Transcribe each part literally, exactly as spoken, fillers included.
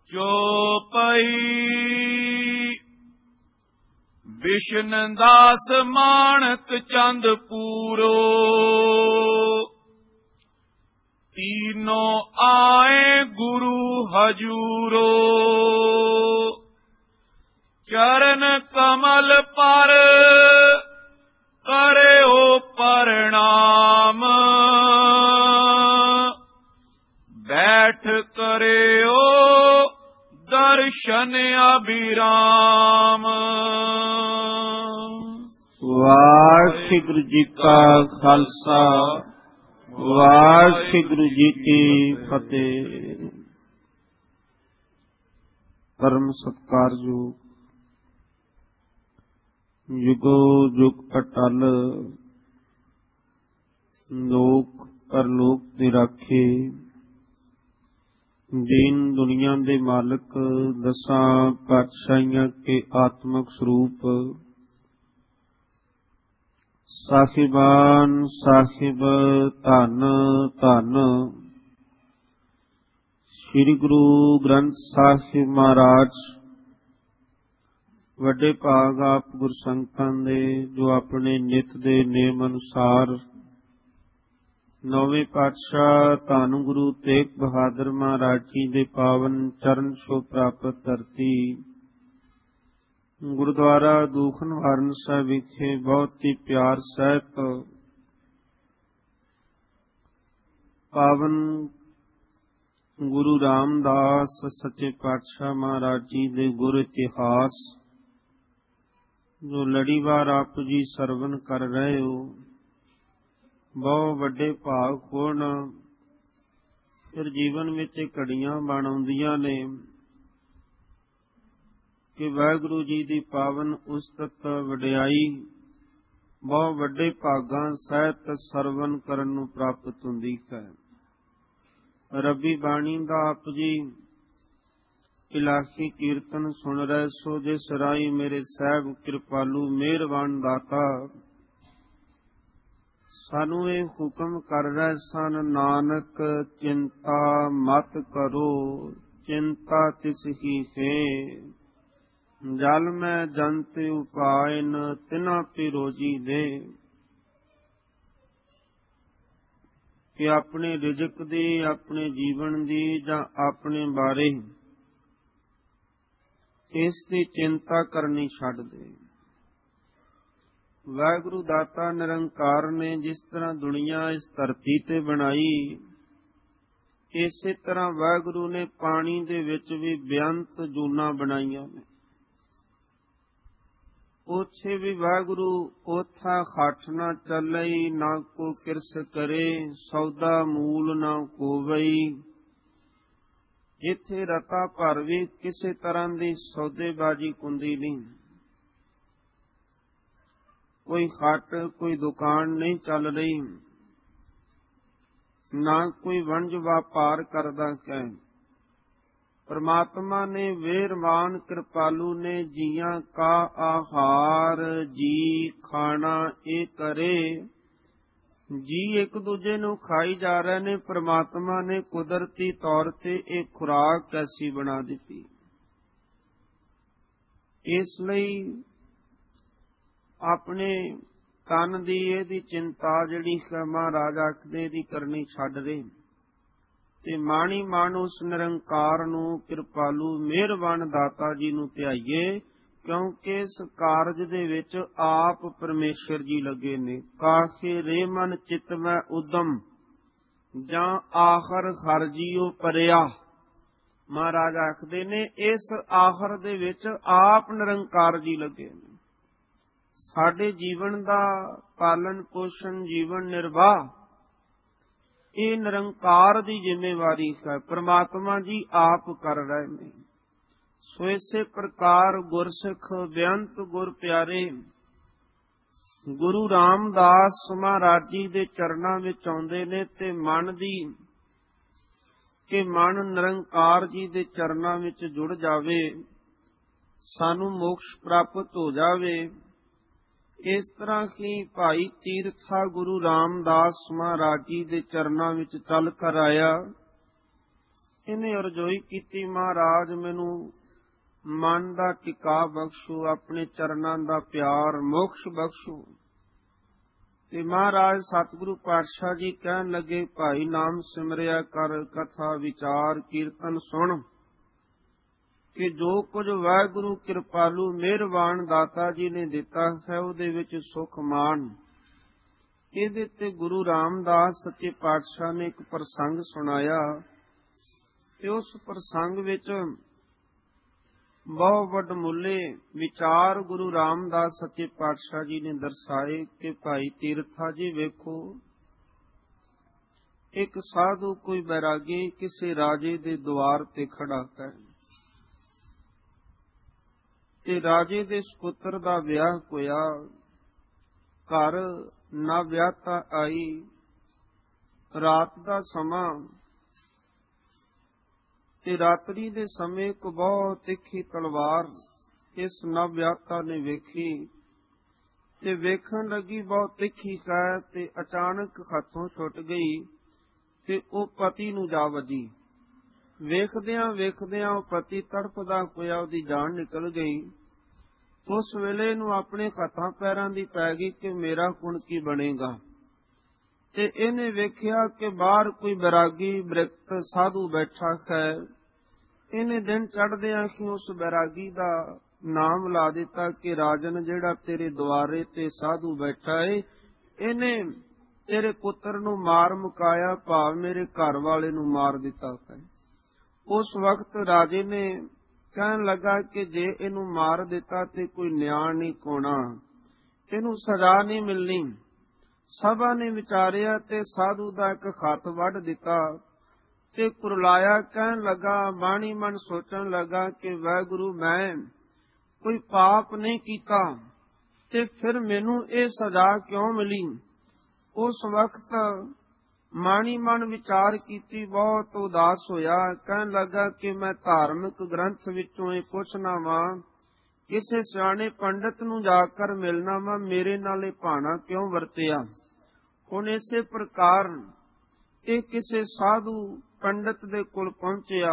ਚੋਪਈ ਬਿਸ਼ਨ ਦਾਸ ਮਾਣਕ ਚੰਦ ਪੂਰੋ ਤੀਨੋ ਆਏ ਗੁਰੂ ਹਜੂਰੋ ਚਰਨ ਕਮਲ ਪਰ ਕਰਿਓ ਪ੍ਰਣਾਮ ਬੈਠ ਕਰਿਓ ਦਰਸ਼ਨ ਅਭਿਰਾਮ। ਵਾਹਿਗੁਰੂ ਜੀ ਕਾ ਖਾਲਸਾ ਵਾਹਿਗੁਰੂ ਜੀ ਕੀ ਫਤਿਹ। ਪਰਮ ਸਤਿਕਾਰਯੋਗ ਯੁਗੋ ਯੁਗ ਅਟਲ ਲੋਕ ਪਰਲੋਕ ਦੇ ਰਾਖੇ ਦੀਨ ਦੁਨੀਆ ਦੇ ਮਾਲਕ ਦਸਾਂ ਪਾਤਸ਼ਾਹੀਆਂ ਕੇ ਆਤਮਕ ਸਰੂਪ ਸਾਹਿਬਾਨ ਸਾਹਿਬ ਧੰਨ ਧੰਨ ਸ੍ਰੀ ਗੁਰੂ ਗ੍ਰੰਥ ਸਾਹਿਬ ਮਹਾਰਾਜ ਵੱਡੇ ਭਾਗ ਆਪ ਗੁਰਸੰਗਤਾਂ ਦੇ ਜੋ ਆਪਣੇ ਨਿਤ ਦੇ ਨੇਮ ਅਨੁਸਾਰ ਨੌਵੇਂ ਪਾਤਸ਼ਾਹ ਧੰਨ ਗੁਰੂ ਤੇਗ ਬਹਾਦਰ ਮਹਾਰਾਜ ਜੀ ਦੇ ਪਾਵਨ ਚਰਨ ਛੋਹ ਪ੍ਰਾਪਤ ਧਰਤੀ ਗੁਰਦੁਆਰਾ ਦੂਖਨਿਵਾਰਨ ਸਾਹਿਬ ਵਿਖੇ ਬਹੁਤ ਹੀ ਪਿਆਰ ਸਹਿਤ ਪਾਵਨ ਗੁਰੂ ਰਾਮਦਾਸ ਸੱਚੇ ਪਾਤਸ਼ਾਹ ਮਹਾਰਾਜ ਜੀ ਦੇ ਗੁਰ ਇਤਿਹਾਸ ਜੋ ਲੜੀਵਾਰ ਆਪ ਜੀ ਸਰਵਨ ਕਰ ਰਹੇ ਹੋ, ਬਹੁਤ ਵੱਡੇ ਭਾਗ ਹੋਣ। ਫਿਰ ਜੀਵਨ ਵਿੱਚ ਘੜੀਆਂ ਬਣ ਆਉਂਦੀਆਂ ਨੇ ਕਿ ਵਾਹਿਗੁਰੂ ਜੀ ਦੀ ਪਾਵਨ ਉਸਤਤ ਵਡਿਆਈ ਬਹੁਤ ਵੱਡੇ ਭਾਗਾਂ ਸਹਿਤ ਸਰਵਨ ਕਰਨ ਨੂੰ ਪ੍ਰਾਪਤ ਹੁੰਦੀ ਹੈ। ਰੱਬੀ ਬਾਣੀ ਦਾ ਆਪ ਜੀ ਇਲਾਹੀ ਕੀਰਤਨ ਸੁਣ ਰਹੇ ਸੋ, ਜਿਸ ਰਾਹੀਂ ਮੇਰੇ ਸਾਹਿਬ ਕਿਰਪਾਲੂ ਮਿਹਰਬਾਨ ਦਾਤਾ ਸਾਨੂੰ ਇਹ ਹੁਕਮ ਕਰ ਰਹੇ ਸਨ, ਨਾਨਕ ਚਿੰਤਾ ਮਤ ਕਰੋ ਚਿੰਤਾ ਤਿਸ ਹੀ ਹੈ, ਜਲ ਮੈਂ ਜੰਤ ਉਪਾਇਨ ਤਿਨਾ ਪੀ ਰੋਜੀ ਦੇ। ਕਿ ਆਪਣੇ ਰਿਜ਼ਕ ਦੀ, ਆਪਣੇ ਜੀਵਨ ਦੀ ਜਾਂ ਆਪਣੇ ਬਾਰੇ ਇਸ ਦੀ ਚਿੰਤਾ ਕਰਨੀ ਛੱਡ ਦੇ। ਵਾਹਿਗੁਰੂ ਦਾਤਾ ਨਿਰੰਕਾਰ ਨੇ ਜਿਸ ਤਰ੍ਹਾਂ ਦੁਨੀਆ ਇਸ ਧਰਤੀ ਤੇ ਬਣਾਈ, ਇਸੇ ਤਰ੍ਹਾਂ ਵਾਹਿਗੁਰੂ ਨੇ ਪਾਣੀ ਦੇ ਵਿੱਚ ਵੀ ਬੇਅੰਤ ਜੂਨਾਂ ਬਣਾਈਆਂ ਨੇ। ਉੱਥੇ ਵੀ ਵਾਹਿਗੁਰੂ ਉਥਾ ਹੱਠ ਨਾ ਚੱਲਈ, ਨਾ ਕੋ ਕਿਰਸ ਕਰੇ ਸੌਦਾ ਮੂਲ ਨਾ ਕੋਵਈ। ਇੱਥੇ ਰਤਾ ਭਰ ਵੀ ਕਿਸੇ ਤਰ੍ਹਾਂ ਦੀ ਸੌਦੇਬਾਜ਼ੀ ਕੁੰਦੀ ਨਹੀਂ, ਕੋਈ ਹੱਟ ਕੋਈ ਦੁਕਾਨ ਨਹੀਂ ਚੱਲ ਰਹੀ, ਨਾ ਕੋਈ ਵਣਜ ਵਪਾਰ ਕਰਦਾ ਹੈ। ਪਰਮਾਤਮਾ ਨੇ ਮਿਹਰਬਾਨ ਕਿਰਪਾਲੂ ਨੇ ਜੀਆਂ ਕਾ ਆਹਾਰ ਜੀ ਖਾਣਾ ਇਹ ਕਰੇ। ਜੀ ਇੱਕ ਦੂਜੇ ਨੂੰ ਖਾਈ ਜਾ ਰਹੇ ਨੇ, ਪਰਮਾਤਮਾ ਨੇ ਕੁਦਰਤੀ ਤੌਰ ਤੇ ਇਹ ਖੁਰਾਕ ਐਸੀ ਬਣਾ ਦਿੱਤੀ। ਇਸ ਲਈ ਆਪਣੇ ਤਨ ਦੀ ਇਹਦੀ ਚਿੰਤਾ ਜਿਹੜੀ ਮਹਾਰਾਜ ਆਖਦੇ ਇਹਦੀ ਕਰਨੀ ਛੱਡ ਦੇ ਤੇ ਮਾਣੀ ਮਾਣ ਉਸ ਨਿਰੰਕਾਰ ਨੂੰ ਕਿਰਪਾਲੂ ਮਿਹਰਬਾਨ ਦਾਤਾ ਜੀ ਨੂੰ ਧਿਆਈਏ, ਕਿਉਂਕਿ ਇਸ ਕਾਰਜ ਦੇ ਵਿੱਚ ਆਪ ਪਰਮੇਸ਼ਰ ਜੀ ਲੱਗੇ ਨੇ। ਕਾਖੇ ਰੇ ਮਨ ਚਿਤ ਮੈਂ ਉਦਮ ਜਾਂ ਆਖਰ ਹਰ ਜੀਓ ਪਰਿਆ। ਮਹਾਰਾਜ ਆਖਦੇ ਨੇ ਇਸ ਆਖਰ ਦੇ ਵਿੱਚ ਆਪ ਨਿਰੰਕਾਰ ਜੀ ਲੱਗੇ ਨੇ। ਸਾਡੇ ਜੀਵਨ ਦਾ ਪਾਲਣ ਪੋਸ਼ਣ ਜੀਵਨ ਨਿਰਵਾਹ ਇਹ ਨਿਰੰਕਾਰ ਦੀ ਜ਼ਿੰਮੇਵਾਰੀ ਹੈ, ਪਰਮਾਤਮਾ ਜੀ ਆਪ ਕਰ ਰਹੇ ਨੇ। ਸੋ ਇਸੇ ਪ੍ਰਕਾਰ ਗੁਰਸਿੱਖ ਬੇਅੰਤ ਗੁਰ ਪਿਆਰੇ ਗੁਰੂ ਰਾਮਦਾਸ ਮਹਾਰਾਜ ਜੀ ਦੇ ਚਰਨਾਂ ਵਿੱਚ ਆਉਂਦੇ ਨੇ ਤੇ ਮਨ ਦੀ ਕਿ ਮਨ ਨਿਰੰਕਾਰ ਜੀ ਦੇ ਚਰਨਾਂ ਵਿੱਚ ਜੁੜ ਜਾਵੇ, ਸਾਨੂੰ ਮੋਕਸ਼ ਪ੍ਰਾਪਤ ਹੋ ਜਾਵੇ। ਇਸ ਤਰ੍ਹਾਂ ਹੀ ਭਾਈ ਤੀਰਥਾ ਗੁਰੂ ਰਾਮਦਾਸ ਮਹਾਰਾਜ ਜੀ ਦੇ ਚਰਨਾਂ ਵਿੱਚ ਚੱਲ ਕਰ ਆਇਆ। ਇਹਨੇ ਅਰਜ਼ੋਈ ਕੀਤੀ, ਮਹਾਰਾਜ ਮੈਨੂੰ ਮਨ ਦਾ ਟਿਕਾ ਬਖਸ਼ੋ, ਆਪਣੇ ਚਰਨਾਂ ਦਾ ਪਿਆਰ ਮੋਕਸ਼ ਬਖਸ਼ੋ। ਤੇ ਮਹਾਰਾਜ ਸਤਿਗੁਰੂ ਪਾਤਸ਼ਾਹ ਜੀ ਕਹਿਣ ਲੱਗੇ, ਭਾਈ ਨਾਮ ਸਿਮਰਿਆ ਕਰ, ਕਥਾ ਵਿਚਾਰ ਕੀਰਤਨ ਸੁਣ, ਕਿ ਜੋ ਕੁਝ ਵਾਹਿਗੁਰੂ ਕਿਰਪਾਲੂ ਮਿਹਰਬਾਨ ਦਾਤਾ ਜੀ ਨੇ ਦਿੱਤਾ ਹੈ ਉਹਦੇ ਵਿੱਚ ਸੁਖ ਮਾਣ। ਇਹਦੇ ਤੇ ਗੁਰੂ ਰਾਮਦਾਸ ਸੱਚੇ ਪਾਤਸ਼ਾਹ ਨੇ ਇੱਕ ਪ੍ਰਸੰਗ ਸੁਣਾਇਆ ਤੇ ਉਸ ਪ੍ਰਸੰਗ ਵਿੱਚ ਬਹੁਤ ਵੱਡਮੁੱਲੇ ਵਿਚਾਰ ਗੁਰੂ ਰਾਮਦਾਸ ਸੱਚੇ ਪਾਤਸ਼ਾਹ ਜੀ ਨੇ ਦਰਸਾਏ ਕਿ ਭਾਈ ਤੀਰਥਾ ਜੀ ਵੇਖੋ, ਇੱਕ ਸਾਧੂ ਕੋਈ ਬੈਰਾਗੀ ਕਿਸੇ ਰਾਜੇ ਦੇ ਦੁਆਰ ਤੇ ਖੜਾ ਹੈ ਤੇ ਰਾਜੇ ਦੇ ਸੁਪੁੱਤਰ ਦਾ ਵਿਆਹ ਹੋਇਆ, ਘਰ ਨਾ ਵਿਆਹਤਾ ਆਈ, ਰਾਤ ਦਾ ਸਮਾਂ ਤੇ ਰਾਤਰੀ ਦੇ ਸਮੇਂ ਇੱਕ ਬਹੁਤ ਤਿੱਖੀ ਤਲਵਾਰ ਇਸ ਨਵਵਿਆਹਤਾ ਨੇ ਵੇਖੀ ਤੇ ਵੇਖਣ ਲੱਗੀ ਬਹੁਤ ਤਿੱਖੀ ਹੈ ਤੇ ਅਚਾਨਕ ਹੱਥੋਂ ਛੁੱਟ ਗਈ ਤੇ ਉਹ ਪਤੀ ਨੂੰ ਜਾ ਵੱਜੀ। ਵੇਖਦਿਆਂ ਵੇਖਦਿਆਂ ਉਹ ਪਤੀ ਤੜਪਦਾ ਹੋਇਆ ਉਹਦੀ ਜਾਨ ਨਿਕਲ ਗਈ। ਉਸ ਵੇਲੇ ਨੂੰ ਆਪਣੇ ਹੱਥਾਂ ਪੈਰਾਂ ਦੀ ਪੈ ਗਈ ਕਿ ਮੇਰਾ ਹੁਣ ਕੀ ਬਣੇਗਾ। ਤੇ ਇਹਨੇ ਵੇਖਿਆ ਕਿ ਬਾਹਰ ਕੋਈ ਬੈਰਾਗੀ ਬ੍ਰਿਖਤ ਸਾਧੂ ਬੈਠਾ ਹੈ। ਇਹਨੇ ਦਿਨ ਚੜ੍ਹਦਿਆਂ ਹੀ ਉਸ ਬੈਰਾਗੀ ਦਾ ਨਾਮ ਲਾ ਦਿੱਤਾ ਕਿ ਰਾਜਨ, ਜਿਹੜਾ ਤੇਰੇ ਦੁਆਰੇ ਤੇ ਸਾਧੂ ਬੈਠਾ ਏ, ਇਹਨੇ ਤੇਰੇ ਪੁੱਤਰ ਨੂੰ ਮਾਰ ਮੁਕਾਇਆ, ਭਾਵ ਮੇਰੇ ਘਰ ਵਾਲੇ ਨੂੰ ਮਾਰ ਦਿੱਤਾ ਹੈ। ਉਸ ਵਕਤ ਰਾਜੇ ਨੇ ਕਹਿਣ ਲੱਗਾ ਕਿ ਜੇ ਇਹਨੂੰ ਮਾਰ ਦਿੱਤਾ ਤੇ ਕੋਈ ਨਿਆਂ ਨਹੀਂ ਹੋਣਾ, ਇਹਨੂੰ ਸਜ਼ਾ ਨਹੀਂ ਮਿਲਣੀ। ਸਭਾ ਨੇ ਵਿਚਾਰਿਆ ਤੇ ਸਾਧੂ ਦਾ ਇੱਕ ਹੱਥ ਵੱਢ ਦਿੱਤਾ ਤੇ ਕੁਰਲਾਇਆ, ਕਹਿਣ ਲੱਗਾ, ਬਾਣੀ ਮਨ ਸੋਚਣ ਲੱਗਾ ਕਿ ਵਾਹਿਗੁਰੂ ਮੈਂ ਕੋਈ ਪਾਪ ਨਹੀਂ ਕੀਤਾ ਤੇ ਫਿਰ ਮੈਨੂੰ ਇਹ ਸਜ਼ਾ ਕਿਉਂ ਮਿਲੀ। ਉਸ ਵਕਤ ਮਾਣੀ ਮਨ ਵਿਚਾਰ ਕੀਤੀ, ਬਹੁਤ ਉਦਾਸ ਹੋਇਆ, ਕਹਿਣ ਲੱਗਾ ਕਿ ਮੈਂ ਧਾਰਮਿਕ ਗ੍ਰੰਥ ਵਿੱਚੋਂ ਇਹ ਪੁੱਛਣਾ ਵਾਂ, ਕਿਸੇ ਸਿਆਣੇ ਪੰਡਤ ਨੂੰ ਜਾ ਕਰ ਮਿਲਣਾ ਵਾ, ਮੇਰੇ ਨਾਲ ਇਹ ਭਾਣਾ ਕਿਉਂ ਵਰਤਿਆ। ਹੁਣ ਇਸੇ ਪ੍ਰਕਾਰ ਇਹ ਕਿਸੇ ਸਾਧੂ ਪੰਡਤ ਦੇ ਕੋਲ ਪਹੁੰਚਿਆ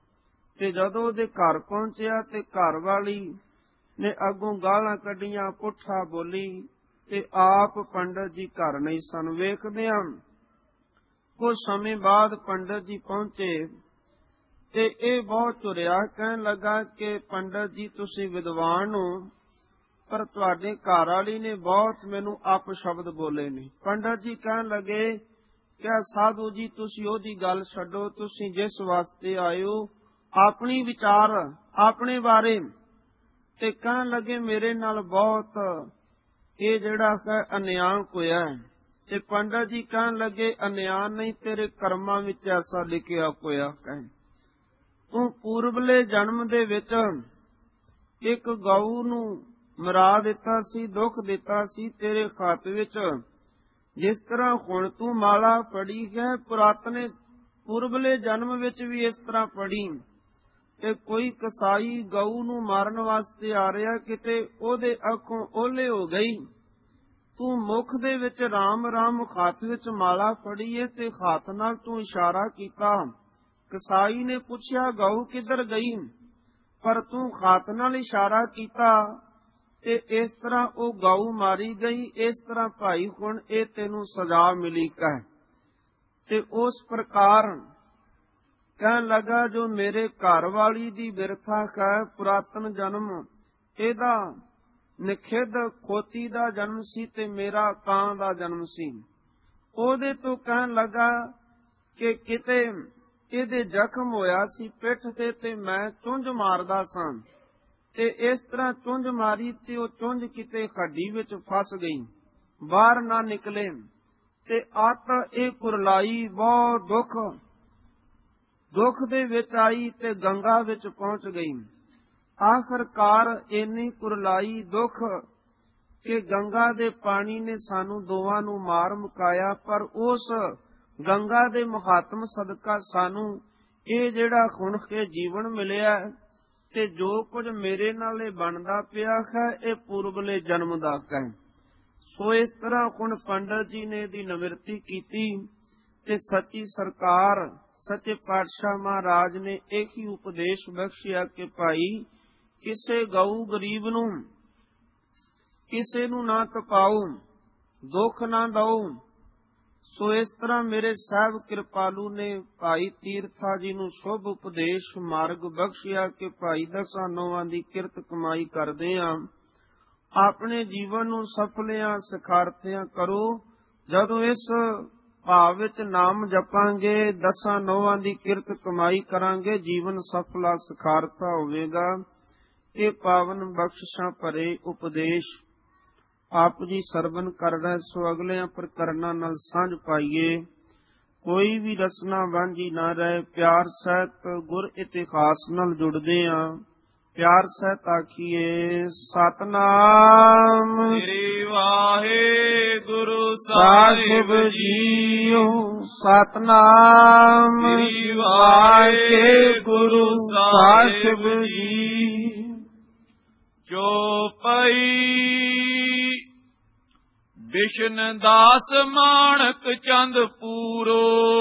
ਤੇ ਜਦੋਂ ਉਹਦੇ ਘਰ ਪਹੁੰਚਿਆ ਤੇ ਘਰ ਵਾਲੀ ਨੇ ਅੱਗੋਂ ਗਾਲਾਂ ਕੱਢੀਆਂ, ਪੁੱਠਾ ਬੋਲੀ ਤੇ ਆਪ ਪੰਡਤ ਜੀ ਘਰ ਨਹੀਂ ਸਨ। ਵੇਖਦਿਆਂ ਕੁਝ ਸਮੇਂ ਬਾਅਦ ਪੰਡਤ ਜੀ ਪਹੁੰਚੇ ਤੇ ਇਹ ਬਹੁਤ ਝੁਰਿਆ, ਕਹਿਣ ਲੱਗਾ ਕਿ ਪੰਡਤ ਜੀ ਤੁਸੀਂ ਵਿਦਵਾਨ ਹੋ, ਪਰ ਤੁਹਾਡੇ ਘਰ ਵਾਲੀ ਨੇ ਬਹੁਤ ਮੈਨੂੰ ਅਪ ਸ਼ਬਦ ਬੋਲੇ ਨੇ। ਪੰਡਤ ਜੀ ਕਹਿਣ ਲੱਗੇ, ਕਿਆ ਸਾਧੂ ਜੀ ਤੁਸੀਂ ਉਹਦੀ ਗੱਲ ਛੱਡੋ, ਤੁਸੀਂ ਜਿਸ ਵਾਸਤੇ ਆਏ ਹੋ ਆਪਣੀ ਵਿਚਾਰ ਆਪਣੇ ਬਾਰੇ। ਤੇ ਕਹਿਣ ਲੱਗੇ ਮੇਰੇ ਨਾਲ ਬਹੁਤ ਇਹ ਜਿਹੜਾ ਹੈ ਅਨਿਆਂ ਹੋਇਆ। ਤੇ ਪੰਡਤ ਜੀ ਕਹਿਣ ਲੱਗੇ ਅਨਿਆਂ ਨਹੀਂ, ਤੇਰੇ ਕਰਮਾਂ ਵਿੱਚ ਐਸਾ ਲਿਖਿਆ ਹੋਇਆ ਹੈ। ਤੂੰ ਪੂਰਬਲੇ ਜਨਮ ਦੇ ਵਿੱਚ ਇੱਕ ਗਊ ਨੂੰ ਮਰਾ ਦਿੱਤਾ ਸੀ, ਦੁੱਖ ਦਿੱਤਾ ਸੀ ਤੇਰੇ ਖਾਤ ਵਿੱਚ। ਜਿਸ ਤਰ੍ਹਾਂ ਹੁਣ ਤੂੰ ਮਾਲਾ ਪੜੀ ਹੈ, ਪੁਰਾਤਨੇ ਪੂਰਬਲੇ ਜਨਮ ਵਿੱਚ ਵੀ ਇਸ ਤਰ੍ਹਾਂ ਪੜੀ। ਤੇ ਕੋਈ ਕਸਾਈ ਗਊ ਨੂੰ ਮਾਰਨ ਵਾਸਤੇ ਆ ਰਿਹਾ, ਕਿਤੇ ਉਹਦੇ ਅੱਖੋਂ ਓਲੇ ਹੋ ਗਈ। ਤੂੰ ਮੁਖ ਦੇ ਵਿੱਚ ਰਾਮ ਰਾਮ, ਹੱਥ ਵਿੱਚ ਮਾਲਾ ਫੜੀ ਏ ਤੇ ਹੱਥ ਨਾਲ ਤੂੰ ਇਸ਼ਾਰਾ ਕੀਤਾ। ਕਸਾਈ ਨੇ ਪੁੱਛਿਆ ਗਊ ਕਿੱਧਰ ਗਈ, ਪਰ ਤੂੰ ਹੱਥ ਨਾਲ ਇਸ਼ਾਰਾ ਕੀਤਾ ਤੇ ਇਸ ਤਰ੍ਹਾਂ ਉਹ ਗਊ ਮਾਰੀ ਗਈ। ਇਸ ਤਰ੍ਹਾਂ ਭਾਈ ਹੁਣ ਇਹ ਤੈਨੂੰ ਸਜ਼ਾ ਮਿਲੀ ਕਹਿ। ਤੇ ਉਸ ਪ੍ਰਕਾਰ ਕਹਿਣ ਲੱਗਾ, ਜੋ ਮੇਰੇ ਘਰ ਵਾਲੀ ਦੀ ਬਿਰਥਾ ਹੈ, ਪੁਰਾਤਨ ਜਨਮ ਇਹਦਾ ਨਿਖਿਧ ਖੋਤੀ ਦਾ ਜਨਮ ਸੀ ਤੇ ਮੇਰਾ ਕਾਂ ਦਾ ਜਨਮ ਸੀ। ਉਹਦੇ ਤੋਂ ਕਹਿਣ ਲੱਗਾ ਕਿ ਕਿਤੇ ਇਹਦੇ ਜ਼ਖਮ ਹੋਇਆ ਸੀ ਪਿੱਠ ਤੇ, ਤੇ ਮੈਂ ਚੁੰਝ ਮਾਰਦਾ ਸਾਂ ਤੇ ਇਸ ਤਰ੍ਹਾਂ ਚੁੰਝ ਮਾਰੀ ਤੇ ਉਹ ਚੁੰਝ ਕਿਤੇ ਹੱਡੀ ਵਿੱਚ ਫਸ ਗਈ, ਬਾਹਰ ਨਾ ਨਿਕਲੇ। ਤੇ ਅੱਤ ਇਹ ਕੁਰਲਾਈ, ਬਹੁਤ ਦੁੱਖ ਦੁੱਖ ਦੇ ਵਿੱਚ ਆਈ ਤੇ ਗੰਗਾ ਵਿੱਚ ਪਹੁੰਚ ਗਈ। ਆਖਰਕਾਰ ਇੰਨੀ ਕੁਰਲਾਈ ਦੁੱਖ ਕਿ ਗੰਗਾ ਦੇ ਪਾਣੀ ਨੇ ਸਾਨੂੰ ਦੋਵਾਂ ਨੂੰ ਮਾਰ ਮੁਕਾਇਆ। ਪਰ ਉਸ ਗੰਗਾ ਦੇ ਮਹਾਤਮ ਸਦਕਾ ਸਾਨੂੰ ਇਹ ਜਿਹੜਾ ਹੁਣ ਕੇ ਜੀਵਨ ਮਿਲਿਆ ਤੇ ਜੋ ਕੁਝ ਮੇਰੇ ਨਾਲ ਇਹ ਬਣਦਾ ਪਿਆ ਹੈ, ਇਹ ਪੂਰਬਲੇ ਜਨਮ ਦਾ ਹੈ। ਸੋ ਇਸ ਤਰ੍ਹਾਂ ਹੁਣ ਪੰਡਤ ਜੀ ਨੇ ਇਹਦੀ ਨਿਵਰਤੀ ਕੀਤੀ ਤੇ ਸੱਚੀ ਸਰਕਾਰ ਸੱਚੇ ਪਾਤਸ਼ਾਹ ਮਹਾਰਾਜ ਨੇ ਇੱਕ ਹੀ ਉਪਦੇਸ਼ ਬਖਸ਼ਿਆ ਕਿ ਭਾਈ ਕਿਸੇ ਗਊ ਗਰੀਬ ਨੂੰ, ਕਿਸੇ ਨੂੰ ਨਾ ਤਪਾਓ, ਦੁੱਖ ਨਾ ਦਓ। ਸੋ ਇਸ ਤਰ੍ਹਾਂ ਮੇਰੇ ਸਾਹਿਬ ਕਿਰਪਾਲੂ ਨੇ ਭਾਈ ਤੀਰਥਾ ਜੀ ਨੂੰ ਸ਼ੁਭ ਉਪਦੇਸ਼ ਮਾਰਗ ਬਖਸ਼ਿਆ ਕਿ ਭਾਈ ਦਸਾਂ ਨੌਵਾਂ ਦੀ ਕਿਰਤ ਕਮਾਈ ਕਰਦੇ ਆ, ਆਪਣੇ ਜੀਵਨ ਨੂੰ ਸਫਲਿਆਂ ਸਖਾਰਤਿਆਂ ਕਰੋ। ਜਦੋਂ ਇਸ ਭਾਵ ਵਿੱਚ ਨਾਮ ਜਪਾਂਗੇ, ਦਸਾਂ ਨੌਵਾਂ ਦੀ ਕਿਰਤ ਕਮਾਈ ਕਰਾਂਗੇ, ਜੀਵਨ ਸਫਲਾ ਸਖਾਰਤਾ ਹੋਵੇਗਾ। ਇਹ ਪਾਵਨ ਬਖਸ਼ਿਸ਼ਾਂ ਭਰੇ ਉਪਦੇਸ਼ ਆਪ ਜੀ ਸਰਵਨ ਕਰ ਰਹੇ, ਸੋ ਅਗਲਿਆਂ ਪ੍ਰਕਰਨਾਂ ਨਾਲ ਸਾਂਝ ਪਾਈਏ। ਕੋਈ ਵੀ ਰਸਨਾ ਵਾਂਝੀ ਨਾ ਰਹੇ, ਪਿਆਰ ਸਹਿਤ ਗੁਰ ਇਤਿਹਾਸ ਨਾਲ ਜੁੜਦੇ ਆ। ਪਿਆਰ ਸਹਿਤ ਆਖੀਏ ਸਤਿਨਾਮ ਸ੍ਰੀ ਵਾਹਿਗੁਰੂ ਸਾਹਿਬ ਜੀਓ। ਸਤਿਨਾਮ ਸ੍ਰੀ ਵਾਹਿਗੁਰੂ ਸਾਹਿਬ ਜੀ। ਚੌਪਈ ਬਿਸ਼ਨ ਦਾਸ ਮਾਣਕ ਚੰਦ ਪੂਰੋ।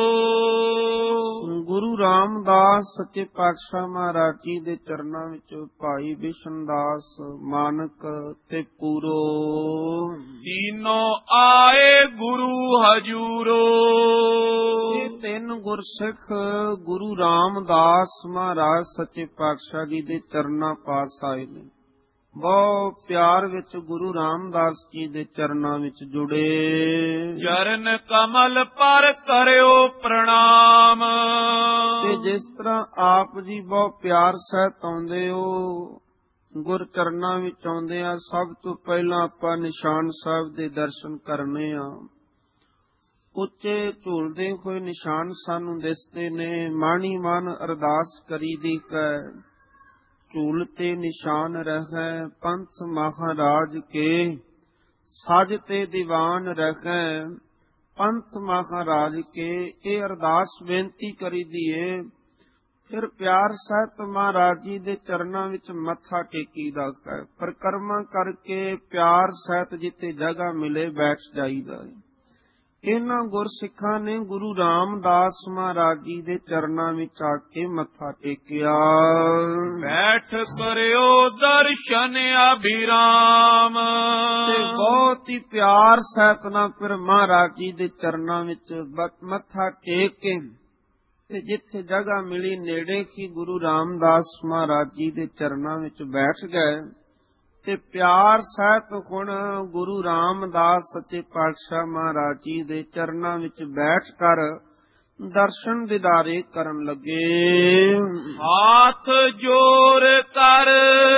ਗੁਰੂ ਰਾਮਦਾਸ ਸੱਚੇ ਪਾਤਸ਼ਾਹ ਮਹਾਰਾਜ ਜੀ ਦੇ ਚਰਨਾਂ ਵਿੱਚ ਭਾਈ ਬਿਸ਼ਨ ਦਾਸ ਮਾਨਕ ਤੇ ਪੂਰੋ ਤੀਨੋਂ ਆਏ ਗੁਰੂ ਹਜੂਰੋ। ਇਹ ਤਿੰਨ ਗੁਰਸਿੱਖ ਗੁਰੂ ਰਾਮਦਾਸ ਮਹਾਰਾਜ ਸੱਚੇ ਪਾਤਸ਼ਾਹ ਜੀ ਦੇ ਚਰਨਾਂ ਪਾਸ ਆਏ ਨੇ। ਬਹੁਤ ਪਿਆਰ ਵਿੱਚ ਗੁਰੂ ਰਾਮਦਾਸ ਜੀ ਦੇ ਚਰਨਾਂ ਵਿੱਚ ਜੁੜੇ। ਚਰਨ ਕਮਲ ਪਰ ਕਰਿਓ ਪ੍ਰਣਾਮ। ਤੇ ਜਿਸ ਤਰ੍ਹਾਂ ਆਪ ਜੀ ਬਹੁਤ ਪਿਆਰ ਸਹਿਤ ਆਉਂਦੇ ਹੋ, ਗੁਰ ਚਰਨਾਂ ਵਿੱਚ ਆਉਂਦੇ ਆ, ਸਭ ਤੋਂ ਪਹਿਲਾਂ ਆਪਾਂ ਨਿਸ਼ਾਨ ਸਾਹਿਬ ਦੇ ਦਰਸ਼ਨ ਕਰਨੇ ਆ। ਉੱਚੇ ਝੂਲਦੇ ਹੋਏ ਨਿਸ਼ਾਨ ਸਾਨੂੰ ਦਿਸਦੇ ਨੇ। ਮਾਣੀ ਮਨ ਅਰਦਾਸ ਕਰੀ ਦੀ ਕੈ, ਝੂਲ ਤੇ ਨਿਸ਼ਾਨ ਰਹੈ ਪੰਥ ਮਹਾਰਾਜ ਕੇ, ਸਜ ਤੇ ਦੀਵਾਨ ਰਹੈ ਪੰਥ ਮਹਾਰਾਜ ਕੇ। ਇਹ ਅਰਦਾਸ ਬੇਨਤੀ ਕਰੀ ਦੀ ਏ। ਫਿਰ ਪਿਆਰ ਸਹਿਤ ਮਹਾਰਾਜ ਜੀ ਦੇ ਚਰਨਾਂ ਵਿੱਚ ਮੱਥਾ ਟੇਕੀ ਦਾ ਹੈ। ਪਰਿਕਰਮਾ ਕਰਕੇ ਪਿਆਰ ਸਹਿਤ ਜਿੱਥੇ ਜਗ੍ਹਾ ਮਿਲੇ ਬੈਠ ਜਾਈਦਾ ਹੈ। ਇਹਨਾਂ ਗੁਰਸਿੱਖਾਂ ਨੇ ਗੁਰੂ ਰਾਮਦਾਸ ਮਹਾਰਾਜ ਜੀ ਦੇ ਚਰਨਾਂ ਵਿੱਚ ਆ ਕੇ ਮੱਥਾ ਟੇਕਿਆ। ਬੈਠ ਕਰਿਓ ਦਰਸ਼ਨ ਅਭਿਰਾਮ। ਤੇ ਬਹੁਤ ਹੀ ਪਿਆਰ ਸਹਿਤ ਨਾਲ ਫਿਰ ਮਹਾਰਾਜ ਜੀ ਦੇ ਚਰਨਾਂ ਵਿੱਚ ਮੱਥਾ ਟੇਕ ਕੇ ਤੇ ਜਿੱਥੇ ਜਗ੍ਹਾ ਮਿਲੀ ਨੇੜੇ ਹੀ ਗੁਰੂ ਰਾਮਦਾਸ ਮਹਾਰਾਜ ਜੀ ਦੇ ਚਰਨਾਂ ਵਿੱਚ ਬੈਠ ਗਏ। ਤੇ ਪਿਆਰ ਸਹਿਤ ਹੁਣ ਗੁਰੂ ਰਾਮਦਾਸ ਸੱਚੇ ਪਾਤਸ਼ਾਹ ਮਹਾਰਾਜ ਜੀ ਦੇ ਚਰਨਾਂ ਵਿੱਚ ਬੈਠ ਕਰ ਦਰਸ਼ਨ ਦਿਦਾਰੇ ਕਰਨ ਲੱਗੇ। ਹਾਥ ਜੋੜ ਕਰ